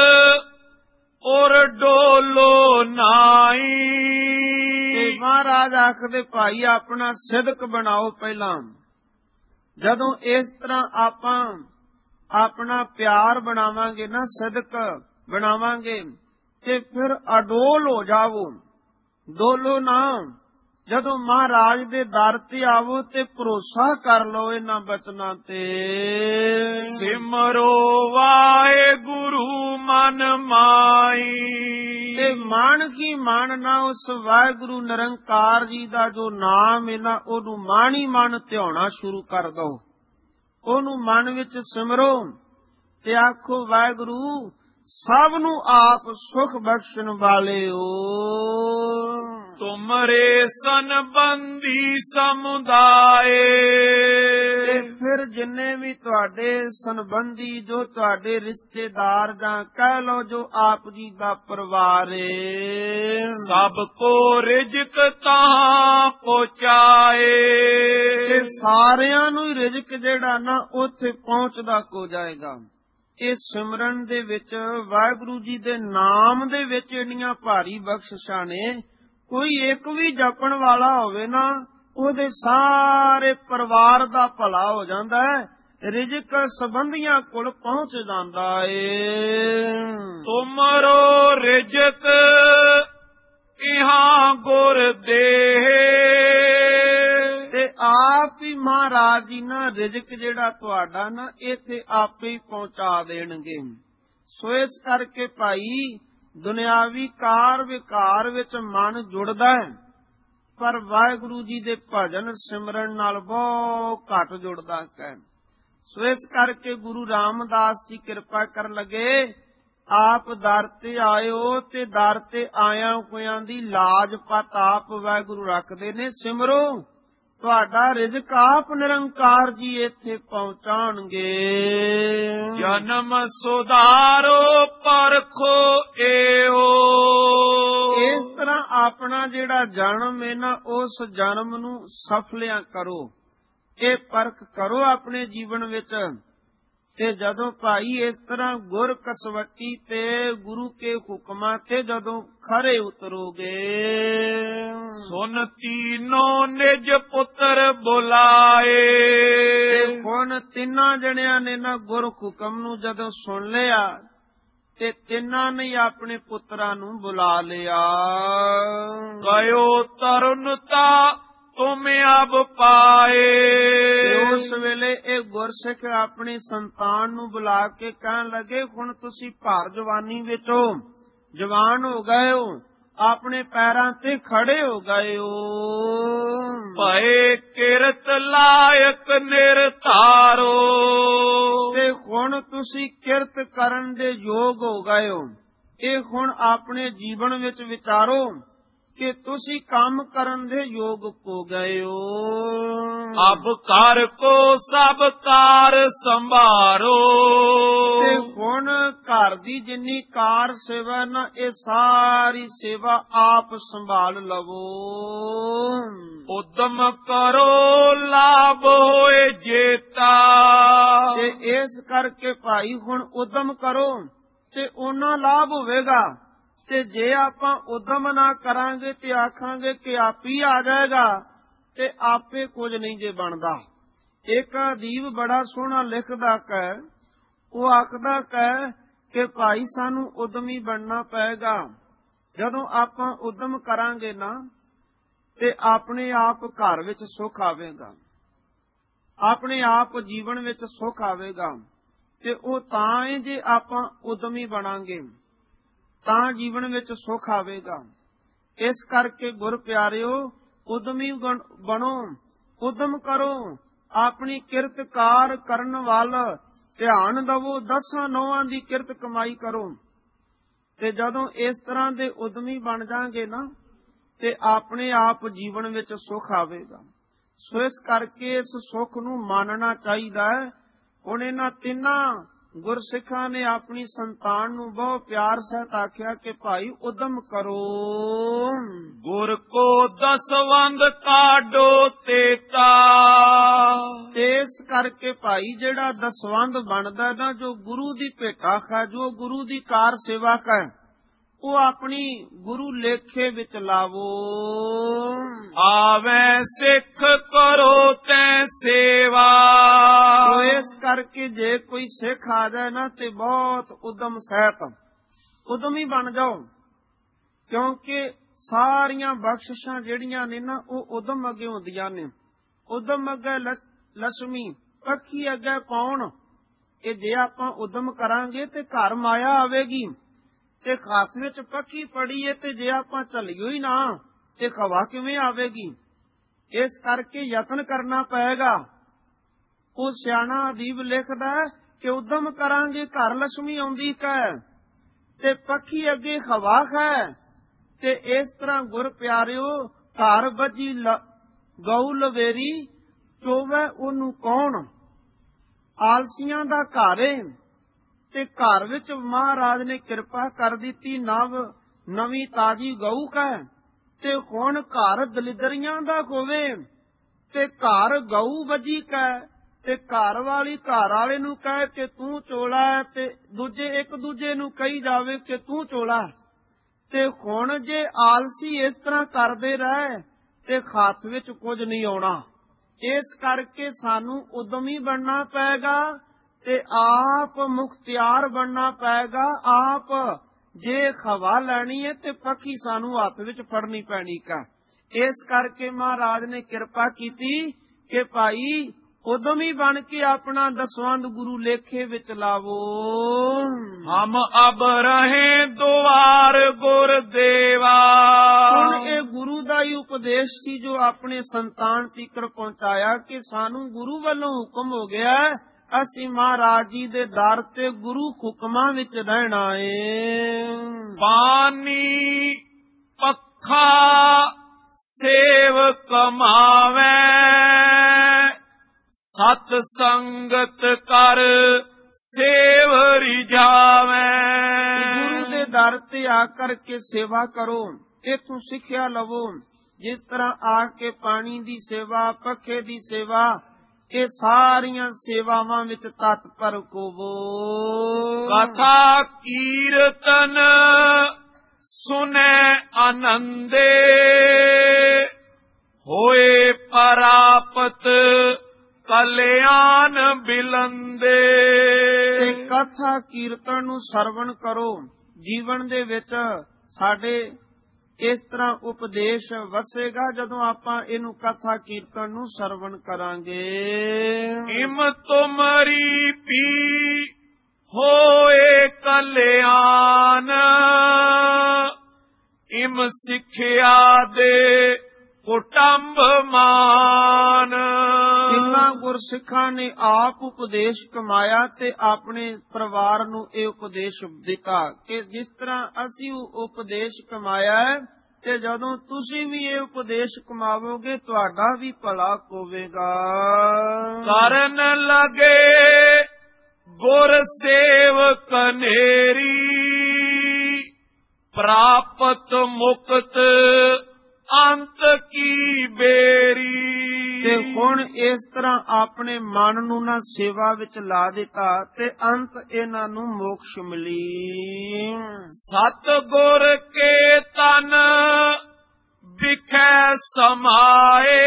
ਔਰ ਡੋਲੋ ਨਾਈ। ਤੇ ਮਹਾਰਾਜ ਆਖਦੇ ਭਾਈ ਆਪਣਾ ਸਿਦਕ ਬਣਾਓ। ਪਹਿਲਾਂ ਜਦੋਂ ਇਸ ਤਰ੍ਹਾਂ ਆਪਾਂ ਆਪਣਾ ਪਿਆਰ ਬਣਾਵਾਂਗੇ ਨਾ, ਸਿਦਕ ਬਣਾਵਾਂਗੇ, ਤੇ ਫਿਰ ਅਡੋਲ ਹੋ ਜਾਵੋ, ਡੋਲੋ ਨਾ। ਜਦੋਂ ਮਹਾਰਾਜ ਦੇ ਦਰ ਤੇ ਆਵੋ ਤੇ ਭਰੋਸਾ ਕਰ ਲਓ ਇਹਨਾਂ ਬਚਨਾਂ ਤੇ। ਸਿਮਰੋ ਵਾਹਿਗੁਰੂ ਮਨ ਮਾਈ। ਤੇ ਮਨ ਕੀ ਮਨ ਨਾ ਉਸ ਵਾਹਿਗੁਰੂ ਨਿਰੰਕਾਰ ਜੀ ਦਾ ਜੋ ਨਾਮ ਹੈ ਨਾ, ਉਹਨੂੰ ਮਨ ਹੀ ਮਨ ਧਿਆਉਣਾ ਸ਼ੁਰੂ ਕਰ ਦੋ। ਉਹਨੂੰ ਮਨ ਵਿੱਚ ਸਿਮਰੋ ਤੇ ਆਖੋ ਵਾਹਿਗੁਰੂ ਸਭ ਨੂੰ ਆਪ ਸੁਖ ਬਖਸ਼ਣ ਵਾਲਿਓ। ਤੁਮਰੇ ਸੰਬੰਧੀ ਸਮੁਦਾਏ। ਤੇ ਫਿਰ ਜਿੰਨੇ ਵੀ ਤੁਹਾਡੇ ਸੰਬੰਧੀ, ਜੋ ਤੁਹਾਡੇ ਰਿਸ਼ਤੇਦਾਰ ਜਾਂ ਕਹਿ ਲੋ ਜੋ ਆਪ ਜੀ ਦਾ ਪਰਿਵਾਰ ਏ, ਸਭ ਕੋ ਰਿਜ਼ਕ ਤਾਂ ਪਹੁੰਚਾਏ। ਤੇ ਸਾਰਿਆਂ ਨੂੰ ਹੀ ਰਿਜ਼ਕ ਜਿਹੜਾ ਨਾ ਉੱਥੇ ਪਹੁੰਚਦਾ ਕੋ ਜਾਏਗਾ। ਇਸ ਸਿਮਰਨ ਦੇ ਵਿੱਚ ਵਾਹਿਗੁਰੂ ਜੀ ਦੇ ਨਾਮ ਦੇ ਵਿੱਚ ਇੰਨੀਆਂ ਭਾਰੀ ਬਖਸ਼ਿਸ਼ਾਂ ਨੇ। ਕੋਈ ਇੱਕ ਵੀ ਜਪਣ ਵਾਲਾ ਹੋਵੇ ਨਾ, ਉਹਦੇ ਸਾਰੇ ਪਰਿਵਾਰ ਦਾ ਭਲਾ ਹੋ ਜਾਂਦਾ ਹੈ, ਰਿਜ਼ਕ ਸੰਬੰਧੀਆਂ ਕੋਲ ਪਹੁੰਚ ਜਾਂਦਾ ਏ। ਤੁਮਰੋ ਰਿਜ਼ਕ ਇਹਾਂ ਗੁਰ ਦੇਹ। ਤੇ ਆਪ ਹੀ ਮਹਾਰਾਜ ਜੀ ਨਾ ਰਿਜ਼ਕ ਜਿਹੜਾ ਤੁਹਾਡਾ ਨਾ ਇੱਥੇ ਆਪੇ ਹੀ ਪਹੁੰਚਾ ਦੇਣਗੇ। ਸੋ ਇਸ ਕਰਕੇ ਭਾਈ ਦੁਨਿਆਵੀ ਕਾਰ ਵਿਕਾਰ ਵਿੱਚ ਮਨ ਜੁੜਦਾ ਹੈ, ਪਰ ਵਾਹਿਗੁਰੂ ਜੀ ਦੇ ਭਜਨ ਸਿਮਰਨ ਨਾਲ ਬਹੁਤ ਘੱਟ ਜੁੜਦਾ ਹੈ। ਸੋ ਇਸ ਕਰਕੇ ਗੁਰੂ ਰਾਮਦਾਸ ਜੀ ਕਿਰਪਾ ਕਰਨ ਲੱਗੇ, ਆਪ ਦਰ ਤੇ ਆਇਓ ਤੇ ਦਰ ਤੇ ਆਇਆ ਕੋਇਆਂ ਦੀ ਲਾਜ ਪਤ ਆਪ ਵਾਹਿਗੁਰੂ ਰੱਖਦੇ ਨੇ। ਸਿਮਰੋ, ਤੁਹਾਡਾ ਰਿਜ਼ਕ ਆਪ ਨਿਰੰਕਾਰ ਜੀ ਇੱਥੇ ਪਹੁੰਚਾਉਣਗੇ। ਜਨਮ ਸੁਧਾਰੋ ਪਰਖੋ ਏਓ। ਇਸ ਤਰ੍ਹਾਂ ਆਪਣਾ ਜਿਹੜਾ ਜਨਮ ਹੈ ਨਾ, ਉਸ ਜਨਮ ਨੂੰ ਸਫਲਿਆਂ ਕਰੋ, ਇਹ ਪਰਖ ਕਰੋ ਆਪਣੇ ਜੀਵਨ ਵਿੱਚ। ਤੇ ਜਦੋਂ ਭਾਈ ਇਸ ਤਰ੍ਹਾਂ ਗੁਰ ਕਸਵੱਟੀ ਤੇ ਗੁਰੂ ਕੇ ਹੁਕਮਾਂ ਤੇ ਜਦੋਂ ਖਰੇ ਉਤਰੋਗੇ, ਸੁਨ ਤੀਨੋ ਨਿਜ ਪੁੱਤਰ ਬੁਲਾਏ। ਤੇ ਹੁਣ ਤਿੰਨਾਂ ਜਣਿਆਂ ਨੇ ਨਾ ਗੁਰ ਹੁਕਮ ਨੂੰ ਜਦੋਂ ਸੁਣ ਲਿਆ ਤੇ ਤਿੰਨਾਂ ਨੇ ਆਪਣੇ ਪੁੱਤਰਾਂ ਨੂੰ ਬੁਲਾ ਲਿਆ। ਗਇਓ ਤਰੁਨਤਾ ਤੁਮ ਅਬ ਪਾਏ। ਉਸ ਵੇਲੇ ਇਹ ਗੁਰਸਿੱਖ ਆਪਣੀ ਸੰਤਾਨ ਨੂੰ ਬੁਲਾ ਕੇ ਕਹਿਣ ਲੱਗੇ, ਹੁਣ ਤੁਸੀਂ ਭਰ ਜਵਾਨੀ ਵਿੱਚ ਹੋ, ਜਵਾਨ ਹੋ ਗਏ ਹੋ, ਆਪਣੇ ਪੈਰਾਂ ਤੇ ਖੜੇ ਹੋ ਗਏ ਹੋ। ਭਏ ਕਿਰਤ ਲਾਇਕ ਨਿਰਧਾਰੋ। ਤੇ ਹੁਣ ਤੁਸੀਂ ਕਿਰਤ ਕਰਨ ਦੇ ਯੋਗ ਹੋ ਗਏ ਹੋ। ਇਹ ਹੁਣ ਆਪਣੇ ਜੀਵਨ ਵਿੱਚ ਵਿਚਾਰੋ ਕਿ ਤੁਸੀਂ ਕੰਮ ਕਰਨ ਦੇ ਯੋਗ ਹੋ ਗਏ ਹੋ। ਅਬ ਕਰ ਕੋ ਸਭ ਕਾਰ ਸੰਭਾਰੋ। ਤੇ ਹੁਣ ਘਰ ਦੀ ਜਿੰਨੀ ਕਾਰ ਸੇਵਾ ਨਾ, ਇਹ ਸਾਰੀ ਸੇਵਾ ਆਪ ਸੰਭਾਲ ਲਵੋ। ਉਦਮ ਕਰੋ ਲਾਭ ਹੋਏ ਜੇਤਾ। ਤੇ ਇਸ ਕਰਕੇ ਭਾਈ ਹੁਣ ਉਦਮ ਕਰੋ ਤੇ ਉਹਨਾਂ ਲਾਭ ਹੋਵੇਗਾ। ਤੇ ਜੇ ਆਪਾਂ ਉਦਮ ਨਾ ਕਰਾਂਗੇ ਤੇ ਆਖਾਂਗੇ ਕਿ ਆਪ ਹੀ ਆ ਜਾਏਗਾ ਤੇ ਆਪੇ ਕੁਝ ਨਹੀਂ ਜੇ ਬਣਦਾ। ਇੱਕ ਅਦੀਬ ਬੜਾ ਸੋਹਣਾ ਲਿਖਦਾ ਕਹਿ, ਉਹ ਆਖਦਾ ਕਹਿ ਕਿ ਭਾਈ ਸਾਨੂੰ ਉਦਮੀ ਬਣਨਾ ਪਏਗਾ। ਜਦੋਂ ਆਪਾਂ ਉਦਮ ਕਰਾਂਗੇ ਨਾ ਤੇ ਆਪਣੇ ਆਪ ਘਰ ਵਿੱਚ ਸੁੱਖ ਆਵੇਗਾ, ਆਪਣੇ ਆਪ ਜੀਵਨ ਵਿੱਚ ਸੁੱਖ ਆਵੇਗਾ। ਤੇ ਉਹ ਤਾਂ ਹੈ ਜੇ ਆਪਾਂ ਉਦਮੀ ਬਣਾਂਗੇ ਤਾਂ ਜੀਵਨ ਵਿੱਚ ਸੁੱਖ ਆਵੇਗਾ। ਇਸ ਕਰਕੇ ਗੁਰ ਪਿਆਰਿਓ, ਉਦਮੀ ਬਣੋ, ਉਦਮ ਕਰੋ, ਆਪਣੀ ਕਿਰਤ ਕਾਰ ਕਰਨ ਵੱਲ ਧਿਆਨ ਦਵੋ, ਦਸਾਂ ਨੌਆਂ ਦੀ ਕਿਰਤ ਕਮਾਈ ਕਰੋ। ਤੇ ਜਦੋਂ ਇਸ ਤਰ੍ਹਾਂ ਦੇ ਉਦਮੀ ਬਣ ਜਾਣਗੇ ਨਾ ਤੇ ਆਪਣੇ ਆਪ ਜੀਵਨ ਵਿੱਚ ਸੁੱਖ ਆਵੇਗਾ। ਸੋ ਇਸ ਕਰਕੇ ਇਸ ਸੁੱਖ ਨੂੰ ਮੰਨਣਾ ਚਾਹੀਦਾ ਹੈ। ਹੁਣ ਇਹਨਾਂ ਤਿੰਨਾਂ ਗੁਰਸਿੱਖਾਂ ਨੇ ਆਪਣੀ ਸੰਤਾਨ ਨੂੰ ਬਹੁਤ ਪਿਆਰ ਸਹਿਤ ਆਖਿਆ ਕਿ ਭਾਈ ਉਦਮ ਕਰੋ। ਗੁਰ ਕੋ ਦਸਵੰਦ ਕਾਢੋ ਤੇਤਾ। ਇਸ ਕਰਕੇ ਭਾਈ ਜਿਹੜਾ ਦਸਵੰਦ ਬਣਦਾ ਨਾ, ਜੋ ਗੁਰੂ ਦੀ ਭੇਟਾ ਹੈ, ਜੋ ਗੁਰੂ ਦੀ ਕਾਰ ਸੇਵਾ ਹੈ, ਉਹ ਆਪਣੀ ਗੁਰੂ ਲੇਖੇ ਵਿੱਚ ਲਾਵੋ। ਆਵੇ ਸਿੱਖ ਕਰੋ ਤੈ ਸੇਵਾ। ਸੋ ਇਸ ਕਰਕੇ ਜੇ ਕੋਈ ਸਿੱਖ ਆ ਜਾਏ ਨਾ ਤੇ ਬਹੁਤ ਉਦਮ ਸਹਿਤ ਉਦਮੀ ਬਣ ਜਾਓ, ਕਿਉਂਕਿ ਸਾਰੀਆਂ ਬਖਸ਼ਿਸ਼ਾਂ ਜਿਹੜੀਆਂ ਨੇ ਨਾ ਉਹ ਉਦਮ ਅੱਗੇ ਹੁੰਦੀਆਂ ਨੇ। ਉਦਮ ਅੱਗੇ ਲక్ష్ਮੀ, ਪੱਖੀ ਅੱਗੇ ਪੌਣ। ਇਹ ਜੇ ਆਪਾਂ ਉਦਮ ਕਰਾਂਗੇ ਤੇ ਘਰ ਮਾਇਆ ਆਵੇਗੀ, ਤੇ ਹੱਥ ਵਿੱਚ ਪੱਖੀ ਫੜੀ ਏ ਤੇ ਜੇ ਆਪਾਂ ਝੱਲਿਓ ਹੀ ਨਾ ਤੇ ਹਵਾ ਕਿਵੇਂ ਆਵੇਗੀ। ਇਸ ਕਰਕੇ ਯਤਨ ਕਰਨਾ ਪਏਗਾ। ਉਹ ਸਿਆਣਾ ਅਦੀਬ ਲਿਖਦਾ ਕਿ ਉਦਮ ਕਰਾਂਗੇ ਘਰ ਲక్ష్ਮੀ ਆਉਂਦੀ ਹੈ ਤੇ ਪੱਖੀ ਅੱਗੇ ਹਵਾ ਹੈ। ਤੇ ਇਸ ਤਰ੍ਹਾਂ ਗੁਰ ਪਿਆਰਿਓ, ਘਰ ਬੱਜੀ ਗਊ ਲਵੇਰੀ, ਚੋਵੇ ਉਹਨੂੰ ਕੌਣ। ਆਲਸੀਆਂ ਦਾ ਘਰ ਏ ਤੇ ਘਰ ਵਿੱਚ ਮਹਾਰਾਜ ਨੇ ਕਿਰਪਾ ਕਰ ਦਿੱਤੀ, ਨਵ ਨਵੀਂ ਤਾਜੀ ਗਊ ਹੈ। ਤੇ ਹੁਣ ਘਰ ਦਲਿਦਰੀਆਂ ਦਾ ਹੋਵੇ ਤੇ ਘਰ ਗਊ ਵੱਜੀ ਕੈ ਤੇ ਘਰ ਵਾਲੀ ਘਰ ਵਾਲੇ ਨੂੰ ਕਹੇ ਕਿ ਤੂੰ ਚੋਲਾ ਹੈ, ਤੇ ਦੂਜੇ ਇੱਕ ਦੂਜੇ ਨੂੰ ਕਹੀ ਜਾਵੇ ਕਿ ਤੂੰ ਚੋਲਾ। ਤੇ ਹੁਣ ਜੇ ਆਲਸੀ ਇਸ ਤਰ੍ਹਾਂ ਕਰਦੇ ਰਹੇ ਤੇ ਹੱਥ ਵਿੱਚ ਕੁਝ ਨਹੀਂ ਆਉਣਾ। ਇਸ ਕਰਕੇ ਸਾਨੂੰ ਉਦਮੀ ਬਣਨਾ ਪਏਗਾ ਤੇ ਆਪ ਮੁਖਤਿਆਰ ਬਣਨਾ ਪਏਗਾ। ਆਪ ਜੇ ਹਵਾ ਲੈਣੀ ਹੈ ਤੇ ਪੱਖੀ ਸਾਨੂੰ ਹੱਥ ਵਿੱਚ ਫੜਨੀ ਪੈਣੀ ਕਾ। ਇਸ ਕਰਕੇ ਮਹਾਰਾਜ ਨੇ ਕਿਰਪਾ ਕੀਤੀ ਕਿ ਭਾਈ ਉਦਮੀ ਬਣ ਕੇ ਆਪਣਾ ਦਸਵੰਧ ਗੁਰੂ ਲੇਖੇ ਵਿੱਚ ਲਾਵੋ। ਹਮ ਅਬ ਰਹੇ ਦੁਆਰ ਗੁਰ ਦੇਵਾ। ਹੁਣ ਇਹ ਗੁਰੂ ਦਾ ਹੀ ਉਪਦੇਸ਼ ਸੀ ਜੋ ਆਪਣੇ ਸੰਤਾਨ ਤੀਕਰ ਪਹੁੰਚਾਇਆ ਕਿ ਸਾਨੂੰ ਗੁਰੂ ਵੱਲੋਂ ਹੁਕਮ ਹੋ ਗਿਆ, ਅਸੀਂ ਮਹਾਰਾਜ ਜੀ ਦੇ ਦਰ ਤੇ ਗੁਰੂ ਹੁਕਮਾਂ ਵਿੱਚ ਰਹਿਣਾ ਏ। ਪਾਨੀ ਪੱਖਾ ਸੇਵ ਕਮਾਵੇ, ਸਤ ਸੰਗਤ ਕਰ ਸੇਵ ਰਿਝਾਵੇ। ਗੁਰੂ ਦੇ ਦਰ ਤੇ ਆ ਕਰਕੇ ਸੇਵਾ ਕਰੋ, ਇਥੋਂ ਸਿੱਖਿਆ ਲਵੋ। ਜਿਸ ਤਰ੍ਹਾਂ ਆ ਕੇ ਪਾਣੀ ਦੀ ਸੇਵਾ, ਪੱਖੇ ਦੀ ਸੇਵਾ, ਇਹ ਸਾਰੀਆਂ ਸੇਵਾਵਾਂ ਵਿੱਚ ਤਤਪਰ ਹੋਵੋ। ਕਥਾ ਕੀਰਤਨ ਸੁਨੇ ਆਨੰਦੇ, ਹੋਏ ਪ੍ਰਾਪਤ ਕਲਿਆਣ ਬਿਲੰਦੇ। ਤੇ ਕਥਾ ਕੀਰਤਨ ਨੂੰ ਸਰਵਣ ਕਰੋ। ਜੀਵਨ ਦੇ ਵਿੱਚ ਸਾਡੇ ਇਸ ਤਰ੍ਹਾਂ ਉਪਦੇਸ਼ ਵਸੇਗਾ ਜਦੋਂ ਆਪਾਂ ਇਹਨੂੰ ਕਥਾ ਕੀਰਤਨ ਨੂੰ ਸਰਵਣ ਕਰਾਂਗੇ। ਇਮ ਤੁਮਰੀ ਪੀ ਹੋਏ ਕਲਿਆਣ, ਇਮ ਸਿੱਖਿਆ ਦੇ ਕੁਟੰਬ ਮਾਨ। ਇਨ੍ਹਾਂ ਗੁਰਸਿੱਖਾਂ ਨੇ ਆਪ ਉਪਦੇਸ਼ ਕਮਾਇਆ ਤੇ ਆਪਣੇ ਪਰਿਵਾਰ ਨੂੰ ਇਹ ਉਪਦੇਸ਼ ਦਿੱਤਾ ਕਿ ਜਿਸ ਤਰ੍ਹਾਂ ਅਸੀਂ ਉਪਦੇਸ਼ ਕਮਾਇਆ ਹੈ ਤੇ ਜਦੋਂ ਤੁਸੀਂ ਵੀ ਇਹ ਉਪਦੇਸ਼ ਕਮਾਵੋਗੇ ਤੁਹਾਡਾ ਵੀ ਭਲਾ ਹੋਵੇਗਾ। ਕਰਨ ਲਗੇ ਗੁਰ ਸੇਵਕ ਨੇਰੀ, ਪ੍ਰਾਪਤ ਮੁਕਤ ਅੰਤ ਕੀ ਬੇਰੀ। ਤੇ ਹੁਣ ਇਸ ਤਰ੍ਹਾਂ ਆਪਣੇ ਮਨ ਨੂੰ ਨਾ ਸੇਵਾ ਵਿੱਚ ਲਾ ਦਿੱਤਾ ਤੇ ਅੰਤ ਇਹਨਾਂ ਨੂੰ ਮੋਕਸ਼ ਮਿਲੀ। ਸਤਿਗੁਰ ਕੇ ਤਨ ਵਿਖੇ ਸਮਾਏ,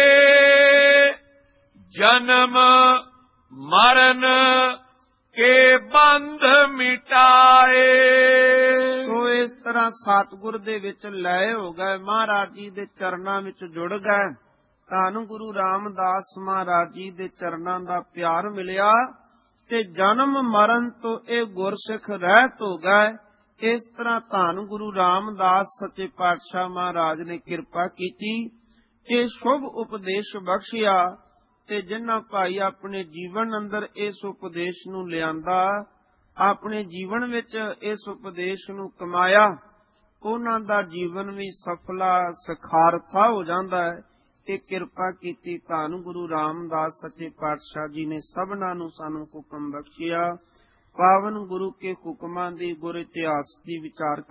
ਜਨਮ ਮਰਨ ਕੇ ਬੰਧ ਮਿਟਾਏ। ਸੋ ਇਸ ਤਰ੍ਹਾਂ ਸਤਿਗੁਰ ਦੇ ਵਿੱਚ ਲਏ ਹੋ ਗਏ, ਮਹਾਰਾਜ ਜੀ ਦੇ ਚਰਨਾਂ ਵਿੱਚ ਜੁੜ ਗਏ। ਧੰਨ ਗੁਰੂ ਰਾਮਦਾਸ ਮਹਾਰਾਜ ਜੀ ਦੇ ਚਰਨਾਂ ਦਾ ਪਿਆਰ ਮਿਲਿਆ ਤੇ ਜਨਮ ਮਰਨ ਤੋਂ ਇਹ ਗੁਰਸਿੱਖ ਰਹਿਤ ਹੋ ਗਏ। ਇਸ ਤਰ੍ਹਾਂ ਧੰਨ ਗੁਰੂ ਰਾਮਦਾਸ ਸੱਚੇ ਪਾਤਸ਼ਾਹ ਮਹਾਰਾਜ ਨੇ ਕਿਰਪਾ ਕੀਤੀ, ਇਹ ਸ਼ੁਭ ਉਪਦੇਸ਼ ਬਖਸ਼ਿਆ ਤੇ ਜਿਨ੍ਹਾਂ ਭਾਈ ਆਪਣੇ ਜੀਵਨ ਅੰਦਰ ਇਸ ਉਪਦੇਸ਼ ਨੂੰ ਲਿਆਂਦਾ, ਆਪਣੇ ਜੀਵਨ ਵਿੱਚ ਇਸ ਉਪਦੇਸ਼ ਨੂੰ ਕਮਾਇਆ, ਉਹਨਾਂ ਦਾ ਜੀਵਨ ਵੀ ਸਫਲਾ ਸਖਾਰਥਾ ਹੋ ਜਾਂਦਾ ਹੈ। ਇਹ ਕਿਰਪਾ ਕੀਤੀ ਧੰਨ ਗੁਰੂ ਰਾਮਦਾਸ ਸੱਚੇ ਪਾਤਸ਼ਾਹ ਜੀ ਨੇ ਸਭਨਾਂ ਨੂੰ ਸਾਨੂੰ ਹੁਕਮ ਬਖਸ਼ਿਆ। ਪਾਵਨ ਗੁਰੂ ਕੇ ਹੁਕਮਾਂ ਦੀ, ਗੁਰ ਇਤਿਹਾਸ ਦੀ ਵਿਚਾਰ